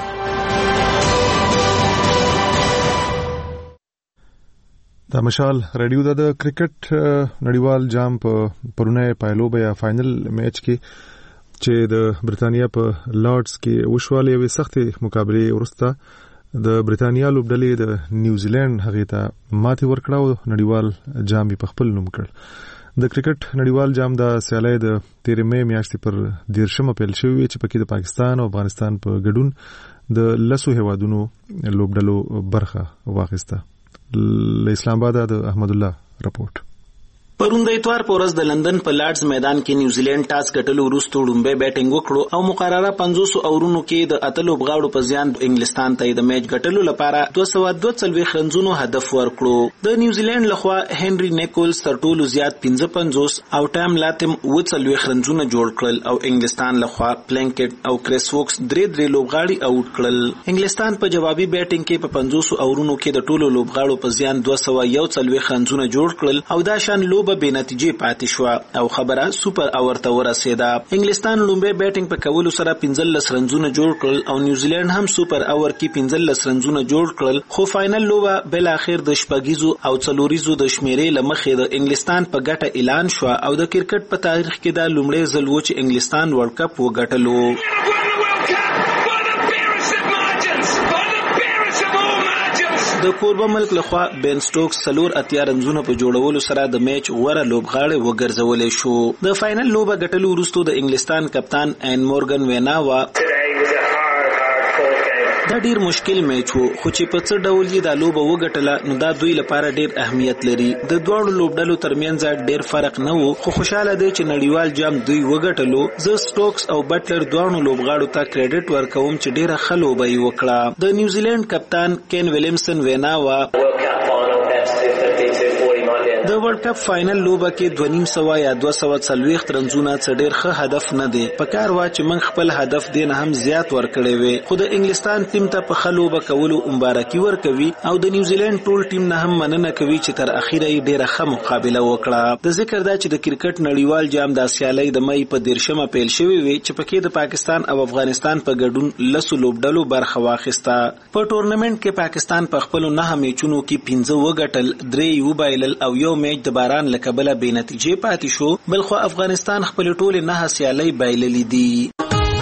د مشال رادیو د کرکټ نړیوال جام په پرونه پایلوب یا فائنل میچ کې چې د برتانیا په لارډز کې وشواله یوې سختې مقابله ورسته د برتانیا لوبډلې د نیوزیلند هغه ته ماتې ورکړه او نړیوال جام په خپل نوم کړ. د کرکټ نړیوال جام د سیالۍ د 13 مې میاشتې پر 13 پیل شوی چې پکې د پاکستان او افغانستان په ګډون د لسو هیوادونو لوبډلو برخه واخیسته. له اسلام آباد د احمد الله رپورټ. پرون د اتوار په ورځ د لندن په لارډز میدان کې نیوزیلند ټاس ګټلو وروسته لومړی بیټینګ وکړو او مقرره 500 اورونو کې د اتلو بغاړو په زیان انګلستان ته د میچ ګټلو لپاره 242 رنزونو هدف ورکړو. د نیوزیلند لخوا هنري نیکولز تر ټولو زیات 55 او ټام لاتم 40 رنزونه جوړ کړل او انګلستان لخوا پلینکټ او کریس ووکس درې لوبغاړي اوټ کړل. انګلستان په جوابي بیټینګ کې په 500 اورونو کې د ټولو لوبغاړو په زیان 241 رنزونه جوړ کړل او دا شان لوب به نتیجې پاتې شو او خبره سوپر اور ته ورسېده. انګلستان لومړی بیټینګ په کولو سره 15 رنزونه جوړ کړل او نیوزیلند هم سوپر اور کې 15 رنزونه جوړ کړل، خو فائنل لوبه بل اخر د شپږیزو او څلوریزو د شمیرې لمخې د انګلستان په ګټه اعلان شو او د کرکټ په تاریخ کې دا لومړی ځل و چې انګلستان ورلد کپ وګټلو. د کوربه ملک لخوا بن سټوکس 4 رنزونه په جوړولو سره د میچ غوره لوبغاړی وګرځولې شو. د فائنل لوبه ګټلو وروسته د انګلستان کپتان این مورګن ویناوا دا ډیر مشکل میچ وو، خو چې په څه ډول یې دا لوبه وګټله نو دا دوی لپاره ډیر اهمیت لري. د دوه لوبډلو ترمنځ ډیر فرق نه وو، خو خوشاله دی چې نړیوال جام دوی وګټلو. زه سټوکس او بټلر دوه لوبغاړو ته کریډټ ورکوم چې ډیره ښه لوبه یې وکړه. د نیوزیلند کپتان کین ویلیمسن ویناوا د ورلد کپ فائنل لوبه کې 250 یا 240 رنزونه څه ډیر ښه هدف نه دی. پکار وا چې موږ خپل هدف دین هم زیات ورکړی وي، خو د انګلستان ټیم ته په خلوبه کولو مبارکي ورکوي او د نیوزیلند ټول ټیم نه هم مننه کوي چې تر اخیره یې ډیره ښه مقابله وکړه. د ذکر دا چې د کرکټ نړیوال جام د سیالۍ د مې په 13 پیل شوی وي چې پکې د پاکستان او افغانستان په ګډون لسو لوبډلو برخه واخیسته. په ټورنمنت کې پاکستان په خپل 9 میچونو کې 15 وګټل، 3 وبایلل او یو میچ د باران لکبله بې نتیجې پاتې شو، بلخو افغانستان خپل ټول 9 سیالۍ بایللې دي.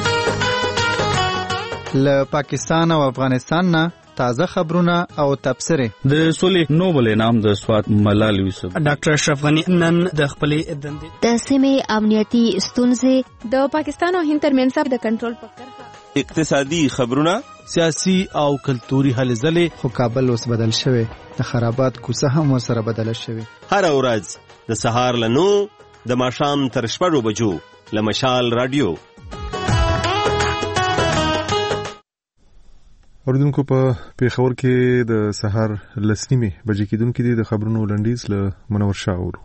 له پاکستان او افغانستان نه تازه خبرونه او تبصره. د سولې نوبل انعام د سوات ملال یوسف ډاکټر اشرف غنی نن د خپلې دندې د سیمې امنیتي ستونزې د پاکستان او هند ترمنځ د کنټرول په کرښه، اقتصادي خبرونه، سیاسي او کلتوري هلې ځلې. خو کابل اوس بدل شوی، د خرابات کوڅه هم سره بدل شوی. هر ورځ د سهار له 9 د ماښام تر 6 بجو له مشال رادیو. اوردونکو په پیښور کې د سحر لسنیمه بجې کېدونکې د خبرونو لنډیز له منور شاه اورو.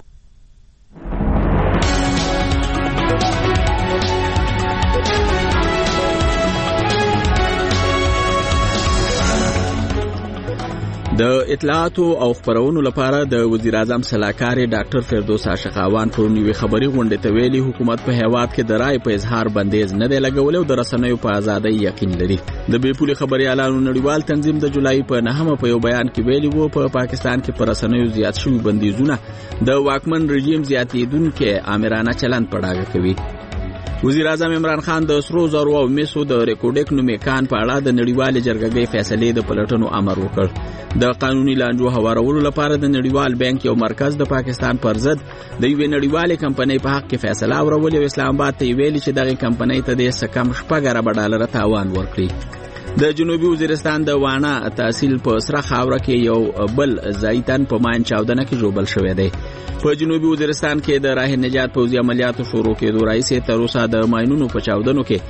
د اطلاعاتو او خبرونو لپاره د وزیر اعظم صلاحکار ډاکټر فردوس عاشقاوان په نیوي خبري غونډه ته ویلي حکومت په هیواد کې د رای په اظهار بندیز نه دی لګولې او د رسنیو په ازادۍ یقین لري. د بیپولي خبريالانو نړیوال تنظیم د جولای په 9 په یو بیان کې ویلي وو په پاکستان کې پر رسنیو زیات شوي بندیزونه د واکمن رژیم زیاتیدونکو آمرانه چلند پړاګه کوي. وزیر اعظم عمران خان د سرو زرو او میسو د ریکورډک نومیکان په اړه د نړیوال جرګې فیصلې د پلټنو امر وکړ. د قانوني لانجو هوارولو لپاره د نړیوال بانک یو مرکز د پاکستان پر ضد د یوې نړیوالې کمپنۍ په حق کې فیصله اورولې او اسلام آباد ته ویلي چې دغه کمپنۍ ته د سکم 6 ارب ډالر تاوان ورکړي. د جنوبي وزیرستان د وانا تحصیل په سره خاوره کې یو بل زایتن په مان چاودنه کې جوړ شوی دی. په جنوبي وزیرستان کې د راه نجات پوځي عملیاتو شروع کېدو راځي تر اوسه د ماینونو په چاودنو کې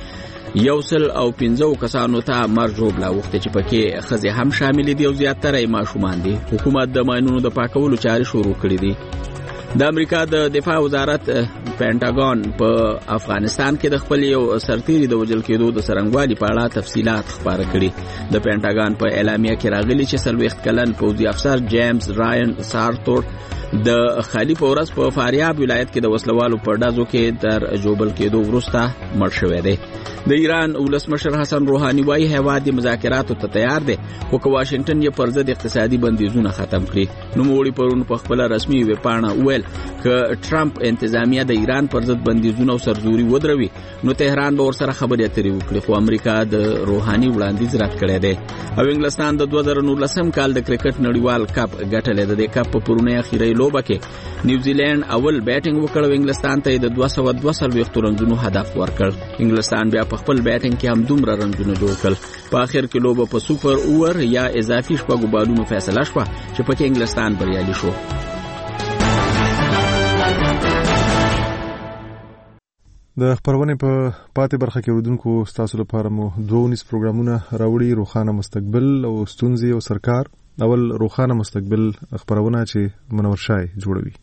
115 کسانو ته مرګ ژوبلا وخت چې پکې خزي هم شامل دي او زیاتره یې ماشومان دي. حکومت د ماینونو د پاکولو چارې شروع کړې دي. د امریکا د دفاع وزارت پینټاګون په افغانستان کې د خپل یو سرتیري د وژل کېدو د څرنګوالي په اړه تفصيلات خبره کړي. د پینټاګون په اعلامیه کې راغلي چې 40 کلن پوځي افسر جیمز راین سارتور د خالی په ورځ په فاریاب ولایت کې د وسلوالو په ډزو کې در جوبل کېدو وروسته مړ شوی دی. د ایران ولسمشر حسن روحاني وايي هیواد د مذاکراتو ته تیار دی خو که واشنگټن یې پر ضد اقتصادي بندیزونه ختم کړي. نوموړي پرون په خپل رسمي ویبپاڼه ویل که ټرمپ انتظامیه د ایران پر ضد بندیزونه او سرزوري ودروي نو تهران به ورسره خبرې اترې وکړي خو امریکا د روحاني وړاندیز رد کړی دی. او انګلستان د 2019 کال د کرکټ نړیوال کپ ګټلې ده. د کپ په پرونی اخیری لوبه کې نیوزیلند اول بیټینګ وکړ او انګلستان ته د 222 رنونو هدف ورکړ. انګلستان بیا په خپل بیټینګ کې هم دومره رنونه جوړ کړل. په اخر کې لوبه په سوپر اوور یا اضافي شپږو بالونو فیصله شوه چې پکې انګلستان بریالي شو. د خبرونه په پاتې برخه کې ودونکو تاسو لپاره مو 2 پروګرامونه راوړي روخانه مستقبل او ستونزې او سرکار. اول روخانه مستقبل خبرونه چې منور شاه جوړوي.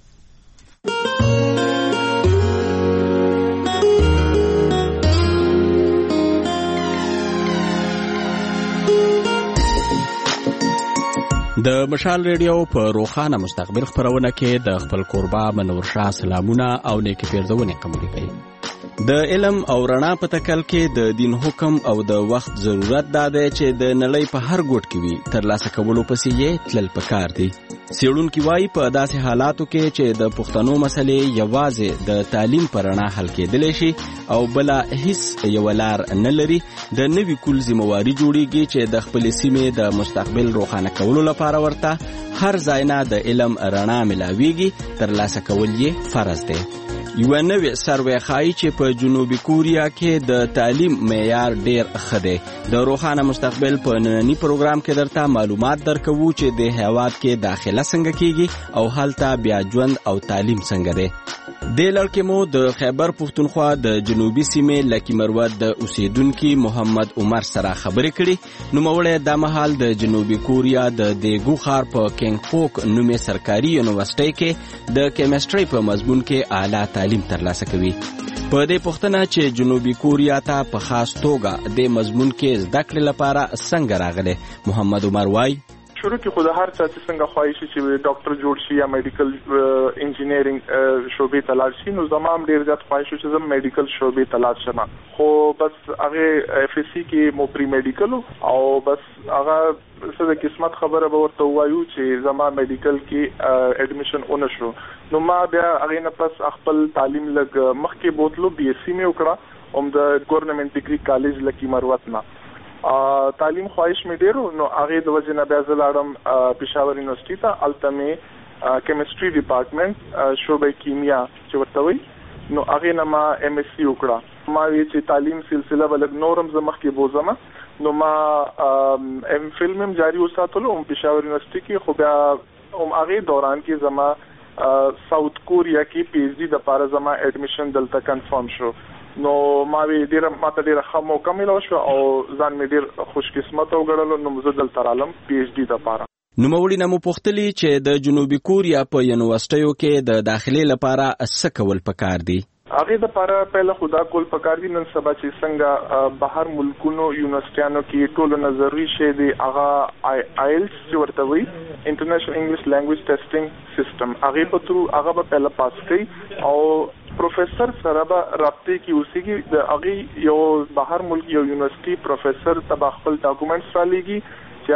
د مشال ریډیو په روخانه مستقبل خبرونه کې د خپل قربا منور شاه سلامونه او نیکی پیرزونه قبول کړي. د علم او رڼا په تکل کې د دین حکم او د وخت ضرورت ده چې د نړۍ په هر ګوټ کې وي تر لاسه کولو پسې یې تلل پکار دي. سیړونکو وايي په داسې حالاتو کې چې د پښتنو مسلې یوازې د تعلیم پر رڼا حل کېدلی شي او بلا هیڅ یو لار نه لري د نوي کول ذمہواری جوړیږي چې د خپل سیمې د مستقبل روښانه کولو لپاره ورته هر ځای نه د علم رڼا ملاويږي تر لاسه کول یې فرض دی. یو نوې سروې ښایي چې په جنوبي کوریا کې د تعلیم معیار ډیر ښه دی. د روښانه مستقبل په نننی پروګرام کې درته معلومات درکوو چې د هیواد کې داخله څنګه کیږي او هلته بیا ژوند او تعلیم څنګه دی. د لړکې مو د خیبر پښتونخوا د جنوبي سیمې لکی مروت د اوسیدونکو محمد عمر سره خبرې کړي. نو موړې د مهال د جنوبي کوریا د دیګو خار په کینګ پوک نومي سرکاري یونیورسيټي کې د کیمستري په مضمون کې اعلی تعلیم ترلاسه کوي. په دې پوښتنه چې جنوبي کوریا ته په خاص توګه د مضمون کې زده کړې لپاره څنګه راغله محمد عمر وايي شروع کې خود هر چا چې څنګه خواهش شي چې ډاکټر جوړ شي یا میډیکل انجینیرینګ شوبې تلاش شي نو زمام ډیر زیات خواهش چې زم میډیکل شوبې تلاش شم خو بس هغه اف اس سی کې مو پری میډیکل او بس هغه څه د قسمت خبره به ورته وایو چې زما میډیکل کې اډمیشن اون شو نو ما بیا هغه نه پس خپل تعلیم لګ مخکې بوتلو بي اس سی مې وکړه هم د ګورنمنت ډیګري کالج لکی مروت نه تعلیم خواهش مې ډیرو نو هغه د وجه نه بیا زلاړم پېښور یونیورسيټي ته التمه کیمستري ډپارټمنټ شعبه کیمیا چې ورته وي نو هغه نه ما ام اس سی وکړه ما وی چې تعلیم سلسله بلګ نورم زمخ کې بوزما نو ما ام فلم جاری وساتلو هم پېښور یونیورسيټي کې خو بیا هم هغه دوران کې زما ساوث کوریا کې پی ایچ ډي د لپاره زما اډمیشن دلته کنفرم شو. نو ما ته ډیره ښه موقع ملو شو او ځان مې ډیر خوش قسمت وګڼلو. نو زه دلته رالم پی ایچ ډي لپاره. نوموړي نه مو پوښتلي چې د جنوبي کوریا په یونیورسيټیو کې د داخلي لپاره څه کول پکار دي. هغه د لپاره پهله خدا کول پکار دي. نن سبا چې څنګه بهر ملکونو یونیورسيټیانو کې ټول نظری شي دی هغه آیلټس چې ورته وي انټرنیشنل انګلیش لانګویج ټیسټینګ سیستم هغه په ترو هغه به پهله پاس کړي او پروفیسر سره به رابطه کې اوسېږي. د هغه یو بهر ملک یو یونیورسيټي پروفیسر تبع خپل ډاکومېنټس را لېږي چې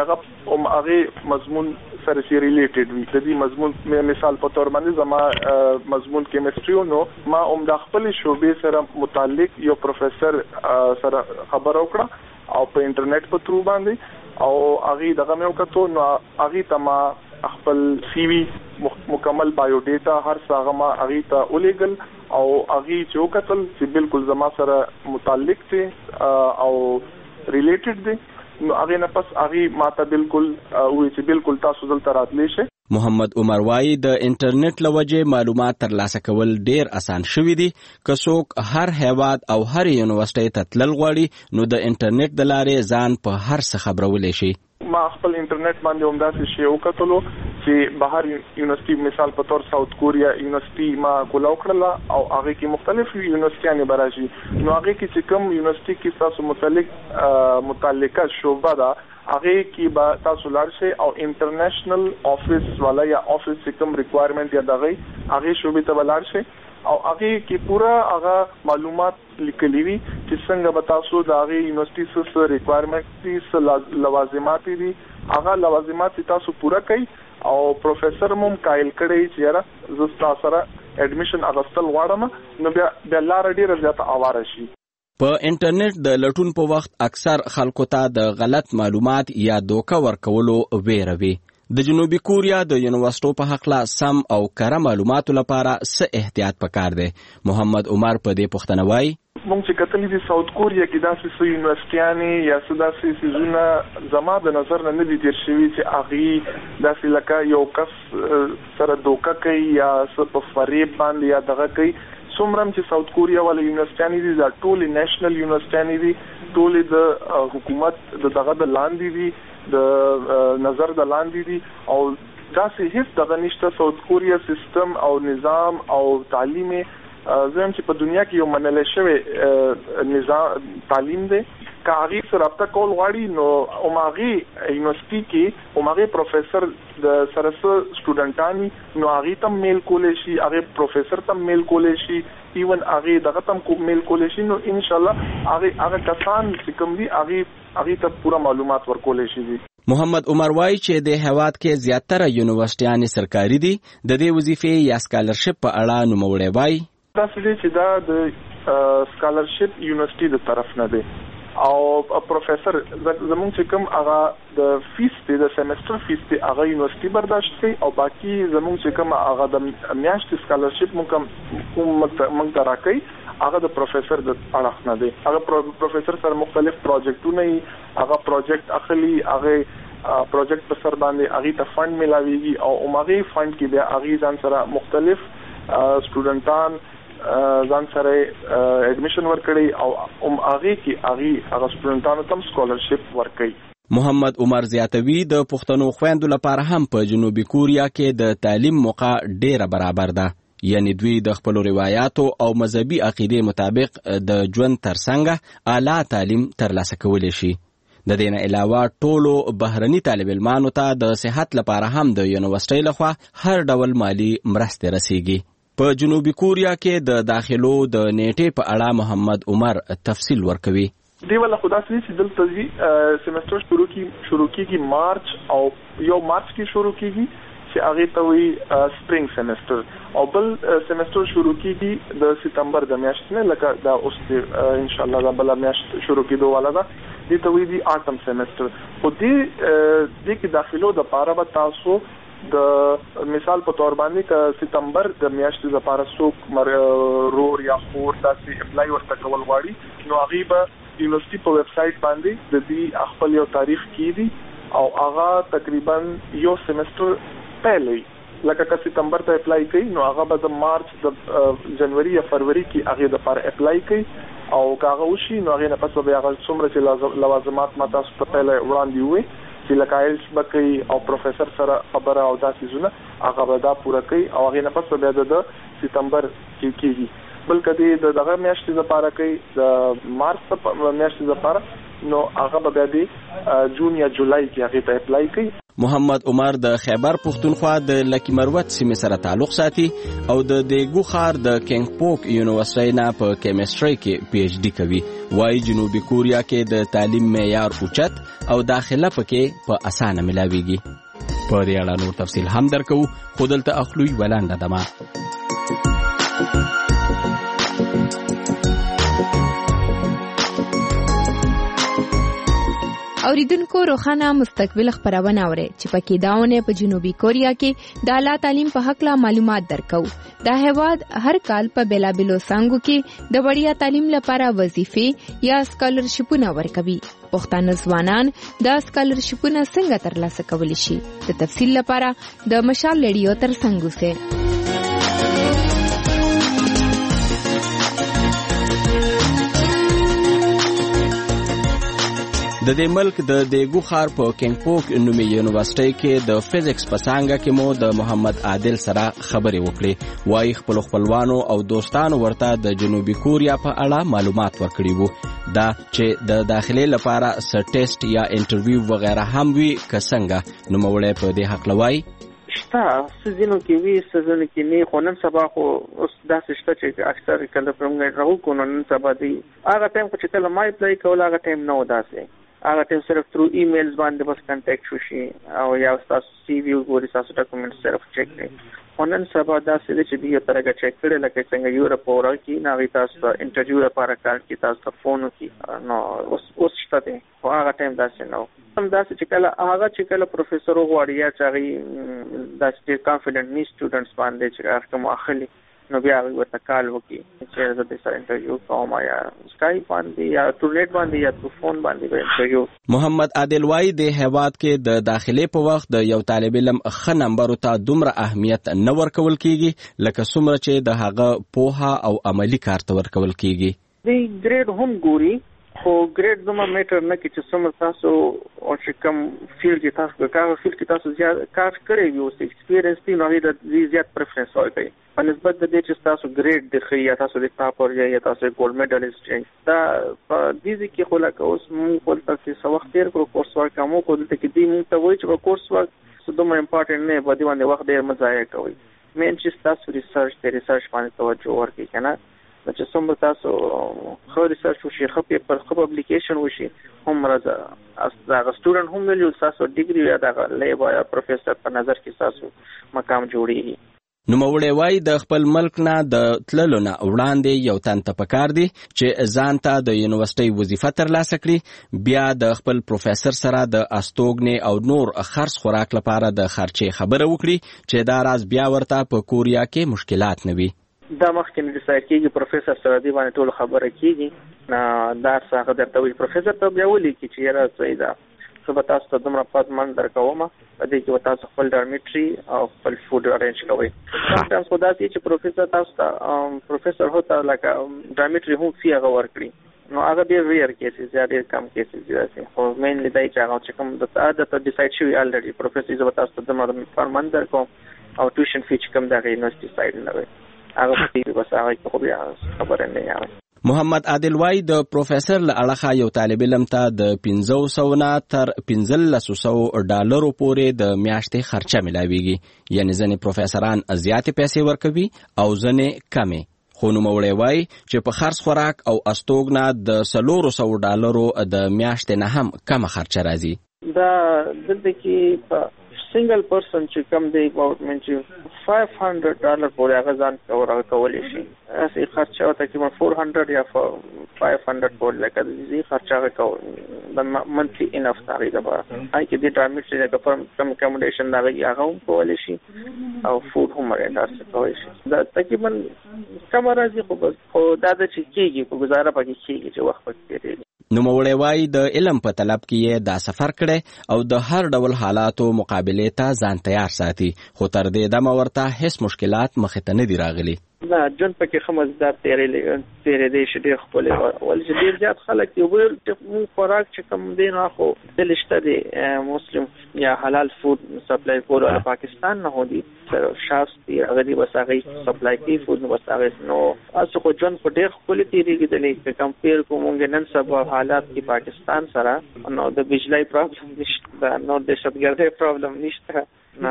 هغه مضمون سره شي ریلیټډ وي. د دې مضمون مثال په تور باندې زما مضمون کیمستري نو ما د خپل شعبې سره متعلق یو پروفیسر سره خبر وکړه او په انټرنیټ په ترو باندې او هغه دغه مې وکړو. نو هغه ته ما خپل سی وی مکمل بایو ډیټا هر څه ما هغه ته ولېګل او هغه چې وکتل چې بالکل زما سره متعلق دي او ریلیټډ دي. نو هغه نه پس هغه ماته بالکل وی چې بالکل تاسو دلته راتلی شئ. محمد عمر وايي د انټرنیټ لوجه معلومات ترلاسه کول ډیر اسان شوی دي. که څوک هر هیواد او هر یونیورسيټي ته تلل غواړي نو د انټرنیټ د لارې ځان په هر څه خبرولای شي. ما خپل انټرنیټ باندې همداسې شی وکړلو چې بهر یونیورسيټي مثال په تور ساوث کوریا یونیورسيټي ما کولاو کړل او هغه کې مختلف یونیورسيټیانه براشي. نو هغه کې چې کوم یونیورسيټي کې تاسو متعلقه شعبه ده هغه کې با تاسو لارشه او انټرنیشنل افیس والا یا افیس چې کوم ریکوایرمنٹ یا دغه هغه شعبې ته ولارشه او هغه کې پورا هغه معلومات لیکلي وي چې څنګه به تاسو د هغه یونیورسيټي سره ریکوایرمنټ دي لوازمات دي هغه لوازمات تاسو پورا کړئ او پروفیسر موم قائل کړی چې یاره زستا سره اډمیشن اغستل غواړم نو بیا لار ډیره زیاته اواره شي. په انټرنیټ د لټون په وخت اکثر خلکو ته د غلط معلومات یا دوکه ورکولو ویره وي. د جنوبي کوریا د یونیورسيټو په حق لا سم او کره معلوماتو لپاره څه احتیاط پکار دی. محمد عمر په دې پوښتنه وایي مونږ چې کتلې دي ساوث کوریا کې داسې یونیورسيټیانې یا داسې سیزونه زما د نظر نه دي تیر شوي چې هغه داسې لکه یو کس سره دوکه کوي یا څه په فریب باندې یا دغه کوي. څومره چې ساوث کوریا ول یونیورسيټیانې دي دا ټول نېشنل یونیورسيټیانې دي ټول د حکومت دغه د لاندې دي د نظر د لاندې دي او داسې هیڅ دغه نشته. ساوث کوریا سیستم او نظام او تعلیم زم چې په دنیا کې یو منل شوی نظام تعلیم دی. کاغی سره رابطه کول غواړي نو اوماغي یونیورسيټي کې اوماغي پروفیسر د سرسه سټوډنټانی نو هغه تم میل کولې شي هغه پروفیسر تم میل کولې شي ایون هغه دغه تم میل کولې شي. نو ان شاء الله هغه کسان چې کوم دي هغه ته پورا معلومات ورکولې شي. محمد عمر وايي چې د هواد کې زیاتره یونیورسيټیانې سرکاري دي. د دې وظیفې یا سکالرشپ په اړه نوموړی وايي تاسو چې دا د سکالرشپ یونیورسيټي د طرف نه دی او پروفیسر زمونږ چې کوم هغه د فیس دی د سیمستر فیس دی هغه یونیورسيټي برداشت کوي او باقي زمونږ چې کوم هغه د میاشتې سکالرشپ موږ ته راکوي هغه د پروفیسر د اړخ نه دی. هغه پروفیسر سره مختلف پروجیکټونه هغه پروجیکټ اخلي هغه پروجیکټ په سر باندې هغه ته فند ملاويږي او هغه فند کې بیا هغه ځان سره مختلف سټوډنټان ځان سره اډمیشن ورکړي او هغه کې هغه سټوډنټانو ته سکالرشپ ورکړي. محمد عمر زیاتوي د پښتنو خويندو لپاره هم په جنوبي کوریا کې د تعلیم موقع ډیره برابر ده. یعنی دوی د خپل روایتو او مذهبي عقیده مطابق د ژوند ترڅنګ اعلی تعلیم ترلاسه کولی شي. د دې نه علاوه ټولو بهرني طالب علمانو ته د صحت لپاره هم د یونیورسيټي لخوا هر ډول مالی مرسته رسیږي. په جنوبي کوریا کې د داخلو د نیټې په اړه محمد عمر تفصیل ورکوي. دی ولا خدا سي چې دلته زی سیمستر شروع کیږي مارچ او یو مارچ کې شروع کیږي چې هغه ته وی سپرینګ سیمستر او بل سیمستر شروع کیږي د سپتمبر د میاشتې نه لکه دا اوس ان شاء الله د بل میاشت شروع کیدو والا ده دي ته وی دی اټم سیمستر. خو دې کې داخلو د پاره به تاسو د مثال په تور باندې ک سپتمبر د میاشتې لپاره څوک رور یا خور تاسو اپلای ورته کول غواړي نو هغه به یونیورسيټي په ویب سټ باندې د دې خپل یو تاریخ کیږي او هغه تقریبا یو سیمستر پهلې لکه که سپتمبر ته اپلای کوي نو هغه به د مارچ د جنوري یا فروری کې هغه د پر اپلای کوي او کاغه وشي نو هغه نه پس به هغه څومره چې لوازمات ماته ستپله وړاندې وي چې لکه ایلس بکې او پروفیسور سره خبره او داسې زونه هغه به دا پوره کوي او هغه نه پس به د سپتمبر کې کېږي بلکې دغه میاشتې لپاره کوي د مارچ میاشتې لپاره نو هغه به د جون یا جولای کې هغه ته اپلای کوي. محمد عمر د خیبر پښتونخوا د لکی مروت سیمې سره تعلق ساتي او د دیګو خار د کینګ پوک یونیورسيټي نه په کیمستري کې پی ایچ ډي کوي. وايي جنوبي کوریا کې د تعلیم معیار اوچت او داخله پکې په اسانه ملاويږي. په دې اړه نور تفصیل هم درکو خو دلته اخلوي ولاندې دمه. اوریدونکو روخانه مستقبل خبرونه اوري چې پکې داونه په جنوبي کوریا کې د اعلی تعلیم په حق لا معلومات درکو. دا هیواد هر کال په بیلابلو څنګهو کې د وړیا تعلیم لپاره وظیفې یا سکالرشپونه ورکوي. پښتانه ځوانان دا سکالرشپونه څنګه ترلاسه کولی شي؟ د تفصیل لپاره د مشال ریډیو تر څنګ اوسئ. د دې ملک د دیګو خار په کینګ پوک نومي یونیورسيټي کې د فزکس په څانګه کې مو د محمد عادل سره خبرې وکړې. وايي خپلوانو او دوستانو ورته د جنوبي کوریا په اړه معلومات ورکړي وو دا چې د داخلي لپاره س ټیسټ یا انټرویو وغیرہ هم وی کسنګ نو مولې په دې حق لوي شته سيزونو کې وی سيزونو کې نه خونن سبا خو اوس داسې شته چې اکثر کله پرمګ راو کو نن سبا دی هغه ټایم چې کله ما اپلای کول هغه ټایم نو داسې هغه ټیم صرف تھرو ایمیلز باندې بس کانټیکټ وشي او یا تاسو سی وی وګورئ تاسو ډاکومېنټ صرف چیک کړئ ونن سبا دا چې د یو طرحه چیک کړئ لکه څنګه یورپ اورا کې ناوي تاسو انټرویو لپاره کار کې تاسو فون کې نو اوس شته خو هغه ټیم داسې نو هم داسې چې کله پروفیسور غواړي یا چې داسې کانفیډنٹ نی سټوډنټس باندې چې کوم اخلي نو بیا ورته کال وکي چې زه د سره انټرویو کوم یا سکایپ باندې یا ټورنټ باندې یا فون باندې به انټرویو. محمد عادل وايي د هیواد کې د داخلي په وخت د یو طالب علم ښه نمبر ته دومره اهمیت نه ورکول کیږي لکه څومره چې د هغه پوهه او عملی کار ته ورکول کیږي. د ګریډ هم ګوري خو ګریډ دومره میټر نه کې چې څومره تاسو او چې کوم فیلډ کې تاسو کار فیلډ کې تاسو زیات کار کړی وي او ایکسپیرینس دی نو د زیات پریفرنس ورکوي په نسبت د دې چې تاسو ګریډ د خي یا تاسو د ټاپر یا تاسو ګولډ میډالست یې دا په دې کې خو لکه اوس موږ ولته چې څو وخت تیر کړو کورس ورک کوم کو دلته کې دې موږ ته وایي چې کورس ورک دومره امپورټنت نه باندې باندې وخت ډیر مزایه کوي مین چې تاسو ریسرچ باندې توجه ورکړئ کنه چې څومره تاسو خو ریسرچ وشي خو پیپر خو پبلیکیشن وشي هم راځه دا سټوډنټ هم ویلو تاسو ډیګري یا دا لیب یا پروفیسور په نظر کې تاسو مقام جوړیږي. نو مولې وای د خپل ملک نه د تللو نه وړاندې یو تن ته پکار دی چې ځان ته د یونیورسيټي وظیفه ترلاسه کړي بیا د خپل پروفیسور سره د استوګنې او نور خرڅ خوراک لپاره د خرچې خبره وکړي چې دا راز بیا ورته په کوریا کې مشکلات نه وي. دا مخکې نه ډیسایډ کیږي پروفیسور سره دی باندې ټول خبره کیږي نه دا څنګه درته وی پروفیسور ته بیا ولي کی چې را صحیح ده څه به تاسو ته دومره پد من درکوم په دې کې تاسو خپل ډارمیټري او خپل فود ارینج کوئ تاسو خو دا چې پروفیسور تاسو ته پروفیسور هوته لکه ډارمیټري هم فی هغه ورکړي نو هغه ډیر ریئر کیسز یا ډیر کم کیسز دي خو مینلی دای چې هغه چې کوم د عادت ډیسایډ شوی الریډي پروفیسور زه تاسو ته دومره فرمان درکوم او ټیوشن فی چې کوم دا یونیورسيټي سایډ نه وي محمد عادل وايي د پروفیسور له اړخه یو طالب علم ته د 500 نه تر 1500 ډالرو پورې د میاشتې خرچه ملاويږي یعنی ځنې پروفیسوران زیاتې پیسې ورکوي او ځنې کمې خو نو مولې وايي چې په خرڅ خوراک او استوګنه د 300 ډالرو د میاشتې نه هم کم خرچه راځي. دا دلته کې سنگل پرسن چې کم دی اباوت چې $500 پورې هغه ځان کولی شي اسی خرچه او تقریبا 400 یا 500 پورې لکه دې خرچه کوي د منثلي انف تاریخ لپاره هغه کې د ډرامټ د کم اکوموډیشن دا هغه هم کولی شي او فود هم ورته کولی شي دا تقریبا کم راځي خو دا د چې کېږي په گزاره پکې کېږي چې وخت پکې دی. نوموړی وایي د علم په طلب کې دا سفر کړي او د هر ډول حالاتو مقابلې ته ځان تیار ساتي، خو تر دې دمه ورته هیڅ مشکلات مخې ته نه دي راغلي. نه جون پکې خمزدار تیرې دی چې ډېر خپل ول چې ډېر زیات خلک یو بل خوراک چې کوم دی نو خو دلشته دی مسلم یا حلال فود سپلای کول او پاکستان نه هودي شاس دی هغه دی وساغي سپلای کی فود نو وساغي نو تاسو خو جون په ډېر خپل تیریږي د لیک کمپیر کومګ نن سبا حالات کې پاکستان سره نو د بجلی پرابلم نشته نو د شپګردې پرابلم نشته.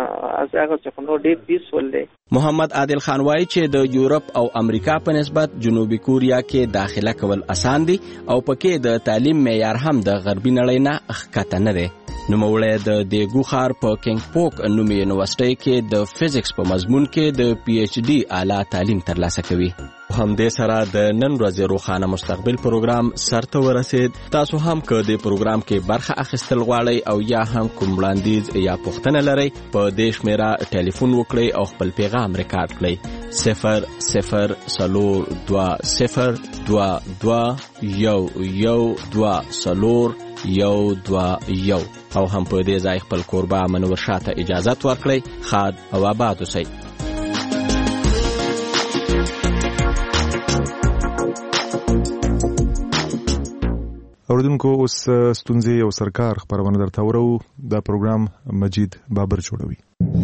محمد عادل خان وایي چې د یورپ او امریکا په نسبت جنوبي کوریا کې داخله کول اسان دي او پکې د تعلیم معیار هم د غربي نړۍ نه ښکته نه دی. نوموړی د دیګو ښار په کینګ پوک نومي یونیورسيټي کې د فزیکس په مضمون کې د پی ایچ ډي اعلی تعلیم ترلاسه کوي. همدې سره د نن ورځې روښانه مستقبل پروګرام سرته ورسید. تاسو هم که د پروګرام کې برخه اخیستل غواړئ او یا هم کوم وړاندیز یا پوښتنه لرئ په دې شمیره ټلیفون وکړئ او خپل پیغام ریکارډ کړئ 002022011201 او هم په دې ځای خپل کوربه منور شاته اجازت ورکړئ. ښاد او آباد اوسئ. اوردونکو اوس ستونزې او سرکار خبرونه درته ورو. دا پروګرام مجید بابر جوړوي.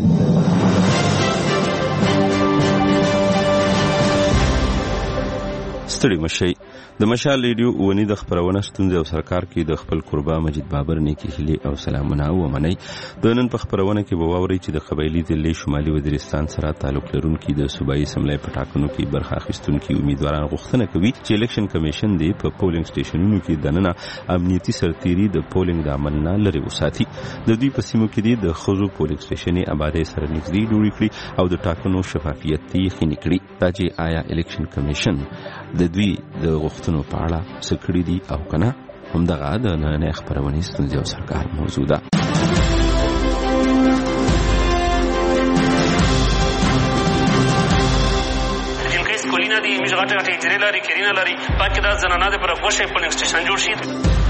ستړي مشي د مشال ریډیو ونی د خبرونه ستونزې او سرکار کې د خپل قربا مجید بابر نیکی هلي او سلامونه ومني. د نن په خبرونه کې به واوري چې د قبایلی ضلع شمالي وزیرستان سره تعلق لرونکي د صوبایي اسمبلی په ټاکنو کې برخه اخیستونکي امیدواران غوښتنه کوي چې الیکشن کمیشن دی په پولینګ سټیشنونو کې دننه امنیتي سرتيري د پولینګ د عمل نه لري وساتي. د دوی په سیمو کې د خزو پولینګ سټیشنې آبادی سره نږدې جوړ کړي او د ټاکنو شفافیت یقیني کړي. دا چې آیا الیکشن کمیشن د دوی د غوښتنو په اړه څه کړي دي او کنه، همدغه د نننۍ خبرونې ستونزې او سرکار موضوع ده. کلینا دي میږ غټه غټه اجرې لري کرینا لري پکې دا زنانه د پر خوشې پولینګ سټیشن جوړ شي.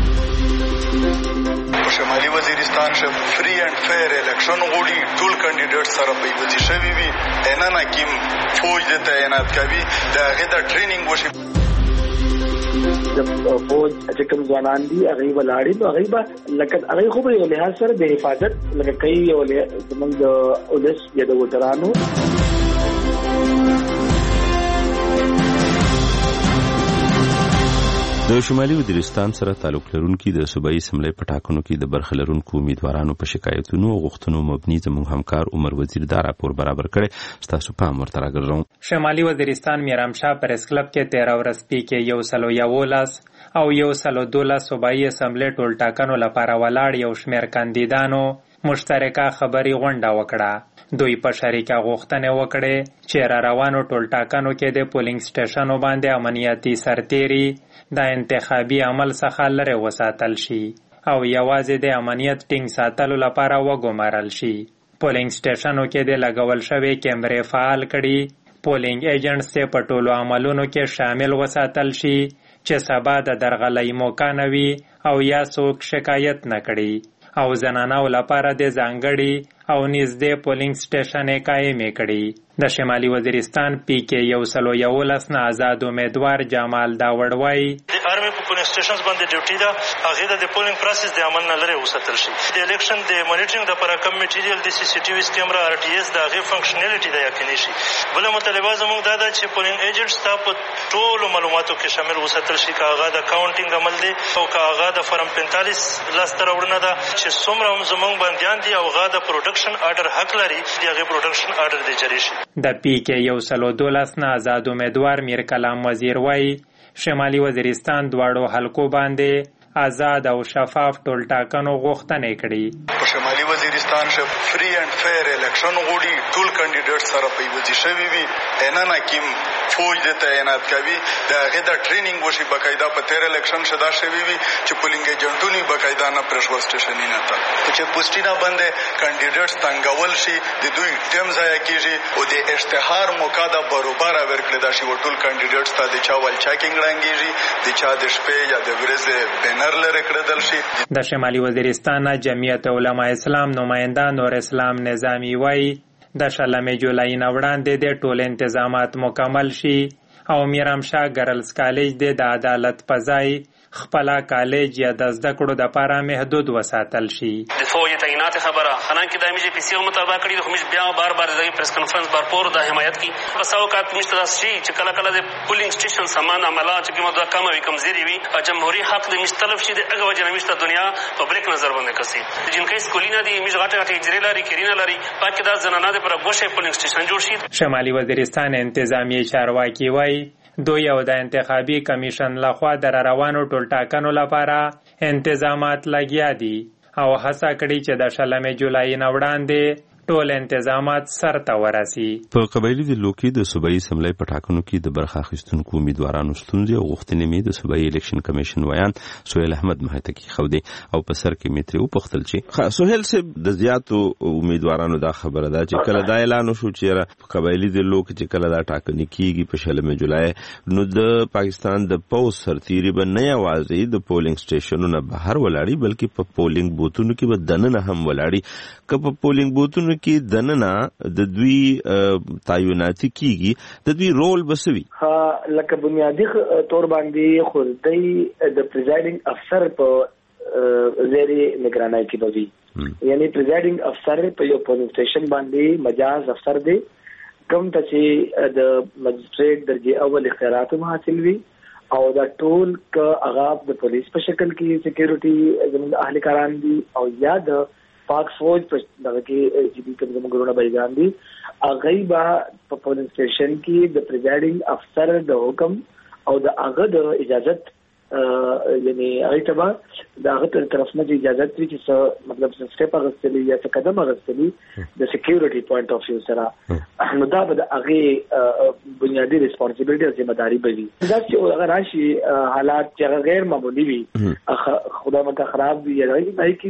شمالي وزیرستان شه فری اینڈ فیر الیکشن غوړي ټول کینډیډیټ سره په وځي شوی وي نه کیم فوج د تعینات کوي دا غي د ټریننګ وشي. د فوج چې کوم ځوانان دي هغه ولاړی نو هغه لکه هغه خو به له هر سره د حفاظت لکه کوي او زمونږ د اولس یا د وترانو. د شمالي وزیرستان سره تعلق لرونکي د صوبایي اسمبلی په ټاکنو کې د برخه لرونکو امیدوارانو په شکایتونو او غوښتنو مبني زموږ همکار عمر وزیر دا راپور برابر کړی. ستاسو پام ورته راګرځوم. شمالي وزیرستان میرامشاه پریس کلب کې 13 ورځ پی کې 111 او 112 صوبایي اسمبلی ټول ټاکنو لپاره ولاړ یو شمېر کاندیدانو مشترکه خبري غونډه وکړه. دوی په شریکه غوښتنه وکړه چې را روانو ټول ټاکنو کې د پولینګ سټیشنو باندې امنیتي سرتيري د انتخابي عمل څخه لرې وساتل شي او یوازې د امنیت ټینګ ساتلو لپاره وګمارل شي. پولینګ سټیشنو کې د لګول شوی کیمرې فعال کړي. پولینګ ایجنټس په ټولو عملونو کې شامل وساتل شي چې سبا د درغلۍ موقع نه وي او یا څوک شکایت نه کړي او زنانو لپاره د ځانګړي او نږدې پولینګ سټیشن قائم کړي. د شمالي وزیرستان پی کې 111 نه آزاد امیدوار جمال داوړ وایي د ارمي په پولینګ سټیشنز باندې ډیوټي ده هغه د پولینګ پروسس د عمل نه لري وساتل شي. د الیکشن د مانیټرینګ لپاره کم میټیریل د سی سی ټي وي کیمرا ار ټي اس د هغه فنکشنالټي د یقیني شي. بل مطالبه زموږ دا ده چې پولینګ ایجنټس ته په ټولو معلوماتو کې شامل وساتل شي که هغه د کاونټینګ عمل دی او که هغه د فرم 45 لاسته راوړنه ده چې څومره زموږ بندیان دي او هغه د پروډکشن آرډر حق لري د هغه پروډکشن آرډر دی جاری شي. د پی کې 112 نه آزاد امیدوار میر کلام وزیر وایي شمالي وزیرستان دواړو حلقو باندې آزاد او شفاف ټولټاکنو غوښتنې کړې. په شمالي وزیرستان کې فری اینڈ فیر الیکشن غوړي ټول کینډیډیټ سره په وځي شوی وي ان ناکیم فوج د تعینات کوي دا غي د ټریننګ وشي بقاعده په تیر الیکشن شدا شوی وي چې پولینګ ایجنټونی بقاعده نه پرشور سټیشن نه تا چې پوسټینا باندې کینډیډیټس تنګول شي د دوی ټیم ځای کیږي او د اشتهار موقعه برابر ورکړل دا شي ټول کینډیډیټس ته د چاول چیکینګ رانګيږي د چا د شپې یا د ورځې بنر لري کړل شي. د شمالي وزیرستان جمعیت علما اسلام نماینده نور اسلام نظامی وایي د 16 جولای نه وړاندې د ټول انتظامات مکمل شي او میرامشاه ګرلز کالج د عدالت په ځای خپل کالج یا د زده کړو د لپاره محدود وساتل شي. د فوج تعینات خبره حالانکه د میجی پی سی مطابق کړي خو مش بیا بار د پریس کانفرنس برپور د حمایت کی بس اوقات مشترس شي چې کله کله د پولینګ سټیشن سامان عملات چې کومه کم وي کمزوري وي جمهوریت حق د مختلف شي د هغه وجه نمشته دنیا په بریک نظر باندې کسي جنکې سکولینا دي میج غټه اجرا لري کرینا لري پاکه د زنانه د پر غوښه پولینګ سټیشن جوړ شي. شمالي وزیرستان انتظامی چارواکي وایي دوی او د انتخابي کمیشن لخوا د روانو ټولټاکنو لپاره انتظامات لګیا دي او هڅه کړې چې د 16 جولای نه وړاندې ټول انتظامات سرته ورسي. په قبایلی ضلعو کې د صوبایي اسمبلی په ټاکنو کې د برخه اخیستونکو امیدوارانو ستونزې او غوښتنې مې د صوبایي الیکشن کمیشن ویان سهیل احمد مهتکی خوده او په سر کې مې ترې وپوښتل چې سهیل صاحب د زیاتو امیدوارانو دا خبره ده چې کله دا اعلان وشو چې په قبایلی ضلعو کې چې کله دا ټاکنې کیږي په 16 جولای نو د پاکستان د پوز سرتیري به نه یوازې د پولینګ سټیشنونو بهر ولاړي بلکې په پولینګ بوتونو کې به دننه هم ولاړي. که په پولینګ بوتونو کې دننه د دوی تعیناتي کیږي د دوی رول بسوي لکه بنیادی تور باندې خو د پریزایډینګ افسر په زیري نگرانی کې بوي یعنی پریزایډینګ افسر په یو پولینګ سټیشن باندې مجاز افسر دی کوم چې د مجستریټ درجه اول اختیارات حاصل وي او دا ټول ک اغاز د پولیس په شکل کې سکیورټي زموږ اهلکاران دي او یا د پاک فوج په دغه کې چې د کومګرونه بیان دي هغه به په پولینګ سټیشن کې د پریزایډینګ افسر د حکم او د هغه د اجازه یعنی هغه ته د هغه طرف نه اجازه وي چې مطلب سټیپ اغستلی یا قدم اغستلی د سکیورټي پوینټ اف ویو سره نو دا به د هغه بنیادی ریسپانسیبিলিټي او ذمہ داری به وي. دا چې هغه راشي حالات چې غیر معمولی وي خدای مکه خراب وي یا هغه کې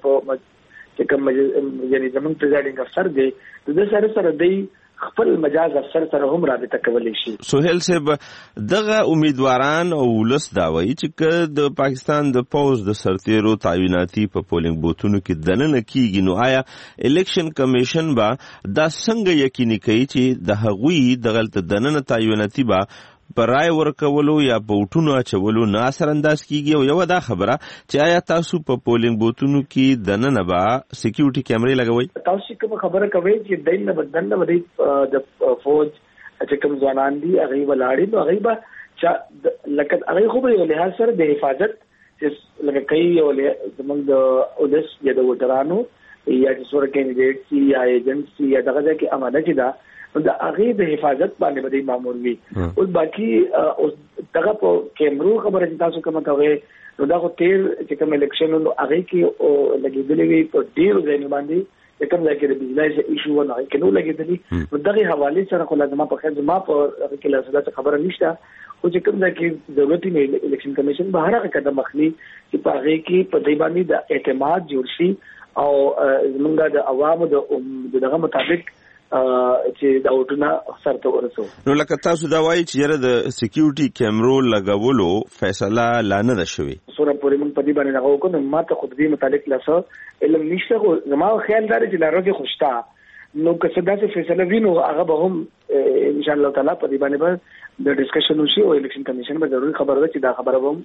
چې کوم یعنی زمون پریزایډینګ افسر دی د سره دی خپل مجاز افسر سره هم رابطه کولی شي. سهیل صاحب دغه امیدواران او ولس دا وایي چې د پاکستان د پوز د سرتیرو تعیناتي په پولینګ بوتونو کې دننه کیږي نو آیا الیکشن کمیشن با دا څنګه یقیني کوي چې د هغوی دغه دننه تعیناتي با برای ورکولو یا بوټونو اچولو نه اثر انداز کیږي او یو دا خبره چې آیا تاسو په پولینګ بوتونو کې دننه با سکیورټي کیمرې لګوي؟ تاسو کوم خبره کوي چې دنه بدنه ودی د فوج چې کوم ځوانان دي هغه ولاړی نو هغه به لکه هغه خو به له سره د حفاظت چې لکه کوي او زمونږ د اودس یا د وټرانو یا چې سور کینډیډیټ یا ایجنټ یا دغه کې امانه چې دا د هغه د حفاظت باندې باندې مامور وي او باقي دغه په کیمرو خبره چې تاسو کوم کوي نو دا خو تیر چې کوم الیکشن نو هغه کې لګیدلې وي په ډیرو ځایونو باندې کوم ځای کې د بجلی ایشو ونه کې نو لګیدلې نو دغه حواله سره خو لازمه په خیر ما په کې لاسه خبره نشته او چې کوم ځای کې ضرورت نه الیکشن کمیشن به هر قدم اخلي چې په هغه کې په دې باندې د اعتماد جوړ شي او زمونږ د عوامو دغه مطابق چې دا وټونه سرته ورسو. نو لکه تاسو دا وایي چې یره د سکیورټي کیمرو لګولو فیصله لا نه ده شوې سره پورې موږ په دې باندې راغو کوم ما ته خود دې متعلق لاسه علم نشته خو زما خیال دار چې لاره کې خوشتا نو که څه داسې فیصله وینو هغه به هم ان شاء الله تعالی په دې باندې د ډسکشن وشي او الیکشن کمیشن به ضروري خبره ده چې دا خبره هم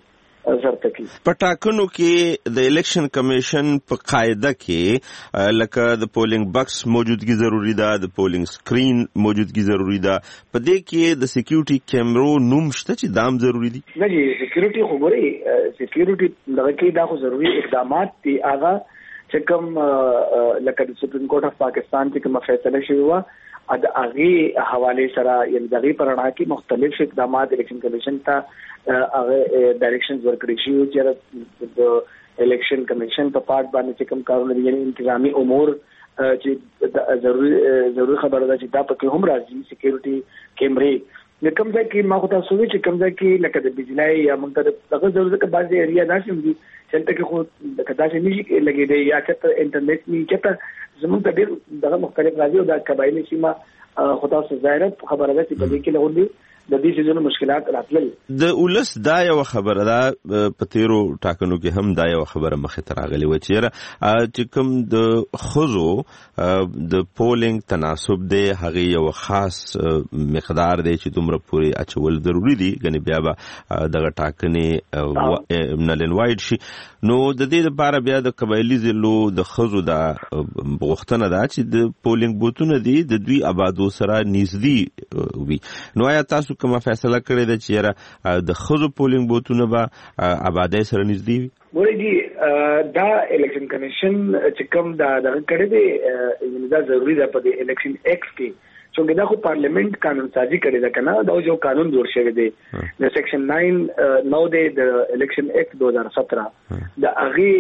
په ټاکنو کې د الیکشن کمیشن په قاعده کې لکه د پولینګ بکس موجودګي ضروری ده د پولینګ سکرین موجودګي ضروری ده په دې کې د سکیورټي کیمرو نوم شته چې دام ضروری دي نه جی سکیورټي خو ګوري سکیورټي دغه کې دا خو ضروری اقدامات دي هغه چې کوم لکه د سپریم کورټ اف پاکستان چې کوم فیصله شوی و د هغه حواله سره یعنی دغه پرانا کې مختلف اقدامات الیکشن کمیشن ته هغه ډایریکشنز ورکړي شي چې د الیکشن کمیشن په پارت باندې کوم کارونه دي یعنی انتظامی امور چې ضروري خبره ده چې دا پکې هم راځي سکیورټي کیمرې کوم ځای کې ما خو تاسو وی چې کوم ځای کې لکه د بجلی یا موږ ته دغه ضرورت کې بعضي ایریا داسې دي چې ته کې خو د کدا چې نشي لګیدي یا چې انټرنیټ نه چې زموږ ته ډېر دغه مختلف راځي او د قبایلی سیمه خو تاسو ظاهره خبره ده چې په دې کې لغوندي د دې څه مشکلات راتلل د ولس دا یو خبره ده په تیرو ټاکنو کې هم دا یو خبره مخه تر راغلی و چې کوم د خزو د پولینګ تناسب دی هغه یو خاص مقدار دی چې دومره پوری اچول ضروری دي غني بیا به دغه ټاکنې نلن وایډ شي نو د دې لپاره بیا د قبایلی ضلعو د خزو د غوښتنه ده چې د پولینګ بوتونه دي د دوی آبادو سره نږدې وي نو آیا تاسو کومه فیصله کړې ده چې د خزو پولینګ بوتونه به آبادی سره نږدې وي ورګي دا الیکشن کمیشن چې کوم دا کړی دی دا ضروری ده په دې الیکشن ایکټ کې چې دا خو پارلیمنت قانون سازي کړی ده کنه دا یو قانون جوړ شوی دی د سیکشن 9 نو د الیکشن ایکټ 2017 د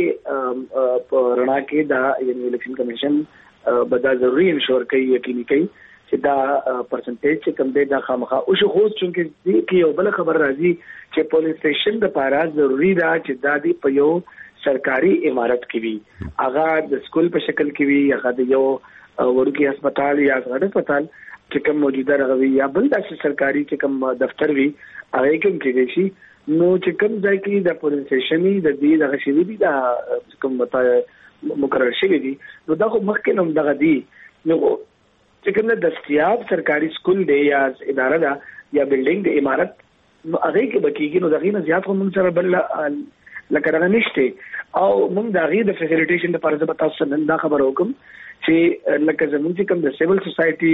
هغه په رڼا کې دا الیکشن کمیشن به دا ضروري انشور کوي یقیني کوي چې دا پرسنټیج چې کوم دی دا خامخا او شو خو چې دې کې یو بل خبر راځي چې پولیس سټیشن د پاره ضروری ده چې دا دی په یو سرکاري عمارت کې وي هغه د سکول په شکل کې وي هغه د یو ورکی هسپتال یا غړ هسپتال چې کوم موجوده راغوي یا بل د سرکاري چې کوم دفتر وي هغه کوم کې شي نو چې کوم ځای کې د پولیس سټیشن د دې دغه شی دی دا کوم مقرر شوی دی نو دا خو مخکې هم دغه دی نو چې کوم دستیاب سرکاري سکول دی یا اداره ده یا بلډینګ د عمارت نو هغه کې بکیږي نو دغه نه زیات خو موږ سره بل لکه راغ نشته او موږ دغه د فیسیلیټیشن لپاره زه تاسو نن دا خبر وکم چې لکه زموږ چې کوم د سیول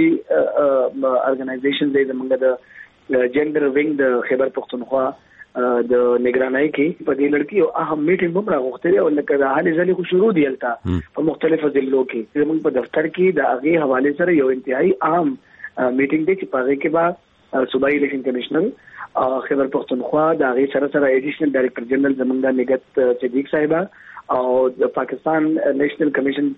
سوسایټي ارګنایزیشن دی زموږ د جندر وینګ د خیبر پختونخوا د نگرانۍ کې په دې لړکی او اهم میټینګ هم راغوښتل او لکه د حال ځلې خو شروع دی البته په مختلفو ضلعو کې زموږ په دفتر کې د هغه حواله سره یو انتهایی اهم میټینګ دی چې په هغه کې با صوبایي الیکشن کمشنر خیبر پختونخوا د هغه سره ایډیشنل ډایریکټر جنرال زموږ د نګت صدیق صاحب او د پاکستان نیشنل کمیشن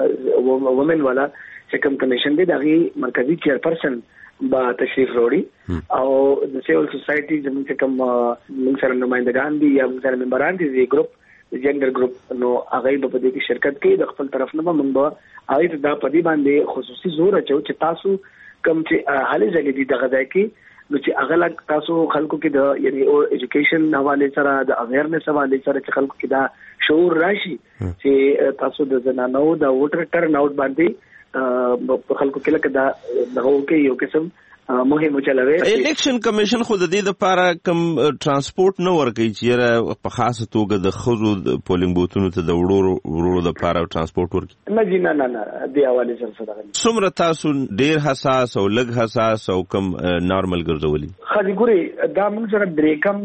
وومن والا چې کوم کمیشن دی د هغه مرکزی چیرپرسن با تشریف وروړي او د سیول سوسایټي زموږ کوم موږ سره نمائندگان دي یا موږ سره ممبران دي د ګروپ د جندر ګروپ نو هغه په دې کې شرکت کوي د خپل طرف نه موږ هغه دا په دې باندې خصوصي زور اچو چې تاسو کوم چې حالې ځلې دي دغه ځای کې نو چې هغه تاسو خلکو کې د یعنی او ایجوکیشن حواله سره د اویرنس حواله سره چې خلکو کې دا شعور راشي چې تاسو د زنانو د ووټر ټرن اوټ باندې په خلکو کې لکه دا دغه کې یو قسم مهم چلوي الیکشن کمیشن خو د دې لپاره کوم ترانسپورت نه ورکوي چې په خاصه توګه د خزو د پولینګ بوتونو ته د وړو لپاره ترانسپورت ورکوي نه جی نه د حواله سره څومره تاسو ډیر حساس او لږ حساس او کوم نارمل ګرځولي خاص ګوري دا موږ سره بریکم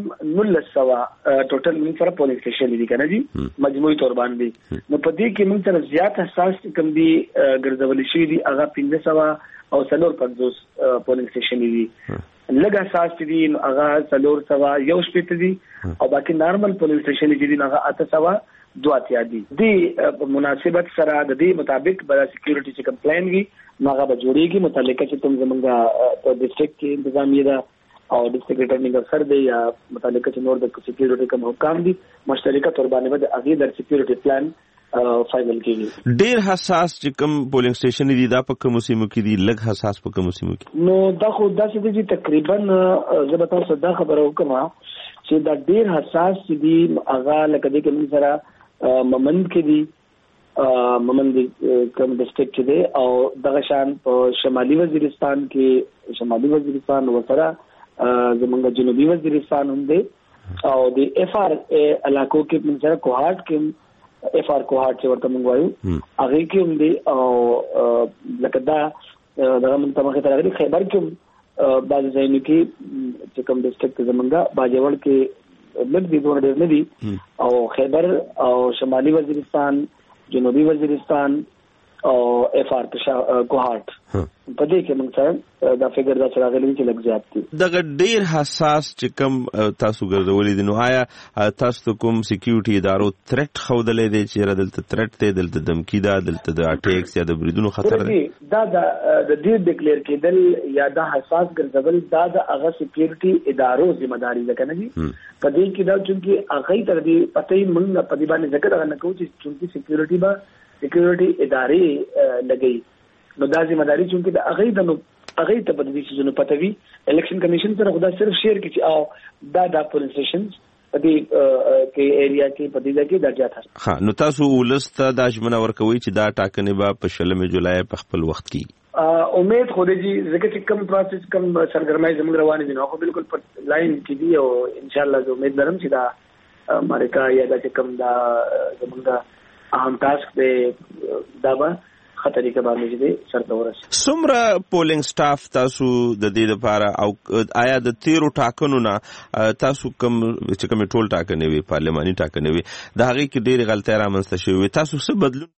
1900 ټوټل موږ سره پولیس سټیشن دي کنه جی مجموعي تور باندې نو په دې کې موږ سره زیات حساس کوم دي ګرځولي شي دي هغه 1500 او 350 پولینګ سټیشن دي لږه اساس دي هغه 300 یو شپږ دي او باقي نارمل پولینګ سټیشن دي هغه 800 دواتیا دي د مناسبت سره د دې مطابق بل سکیورټي چې کمپلین وي هغه به جوړیږي متعلقه چې کوم زمونږه په ډیسټریکټ کې انتظامیه ده او ډیسټریکټ ریټرنینګ افسر دی یا متعلقه چې نور د سکیورټي کوم حکام دي مشترکه تور باندې د هغه د سکیورټي پلان فاینل کیږي ډیر حساس چې کوم پولینګ سټیشن دي دا په کوم سیمو کې دي لږ حساس په کوم سیمو کې نو دا خو داسې دي تقریبا زه به تاسو دا خبره وکم چې دا ډیر حساس دي هغه لکه دې کې موږ سره ممند کې دي ممند کوم ډیسټریکټ کې دي او دغه شان په شمالي وزیرستان کې شمالي وزیرستان وسره زمونږ جنوبي وزیرستان هم دي او د اف آر علاقو کې موږ سره کوهاټ کې اف آر کوهاټ چې ورته موږ وایو هغه کې هم دي او لکه دا دغه موږ ته مخه راغلي خیبر کې بعض ځایونو کې چې کوم ډیسټریکټ زمونږه باجوړ کې لږ دي دوه ډېر نه دي او خیبر او شمالي وزیرستان جنوبي وزیرستان او اف ار کوهارت په دې کې موږ سره دا فګر دا چې راغلی چې لږ زیات دي. دغه ډیر حساس چې کوم تاسو ګرځولې دي، نو آیا تاسو کوم سکیورټي ادارو تھریټ خودلې دي چې دلته تھریټ دی، دلته دمکی ده، دلته د اټیکس یا د بریدونو خطر دی؟ دا د دې ډیکلیئر کېدل یا دا حساس ګرځول دا د هغه سکیورټي ادارو ذمہ داری ده کنه جی. په دې کې دا چې هغه تر دې پته موږ په دې باندې ذکر نه کوو چې سکیورټي ادارې لګي، نو دا ذمہ داری چې د هغه ته په دې چې پته وي الیکشن کمیشن سره خدا صرف شیر کې چې او دا پولیس سټیشنز په دې کې ایریا کې په دې کې درجه تاسو. ها، نو تاسو ولسته دا ژمنه ورکوي چې دا ټاکنې به په 16 جولای په خپل وخت کې امید خو دې ځکه چې کم پروسس کم سرګرمۍ زموږ روانې دي، نو خو بالکل په لاین کې دي او ان شاء الله زه امید لرم چې دا امریکا یا دا چې کم دا زموږ اهم ټاسک دی دا به خطرې کې باندې دې سرته ورسي. څومره پولینګ سټاف تاسو د دې لپاره او آیا د 13 ټاکنو نه تاسو کوم چې کوم ټول ټاکنې وي پارلماني ټاکنې وي د هغه کې ډېر غلطۍ رامنځته شوې، تاسو څه بدلون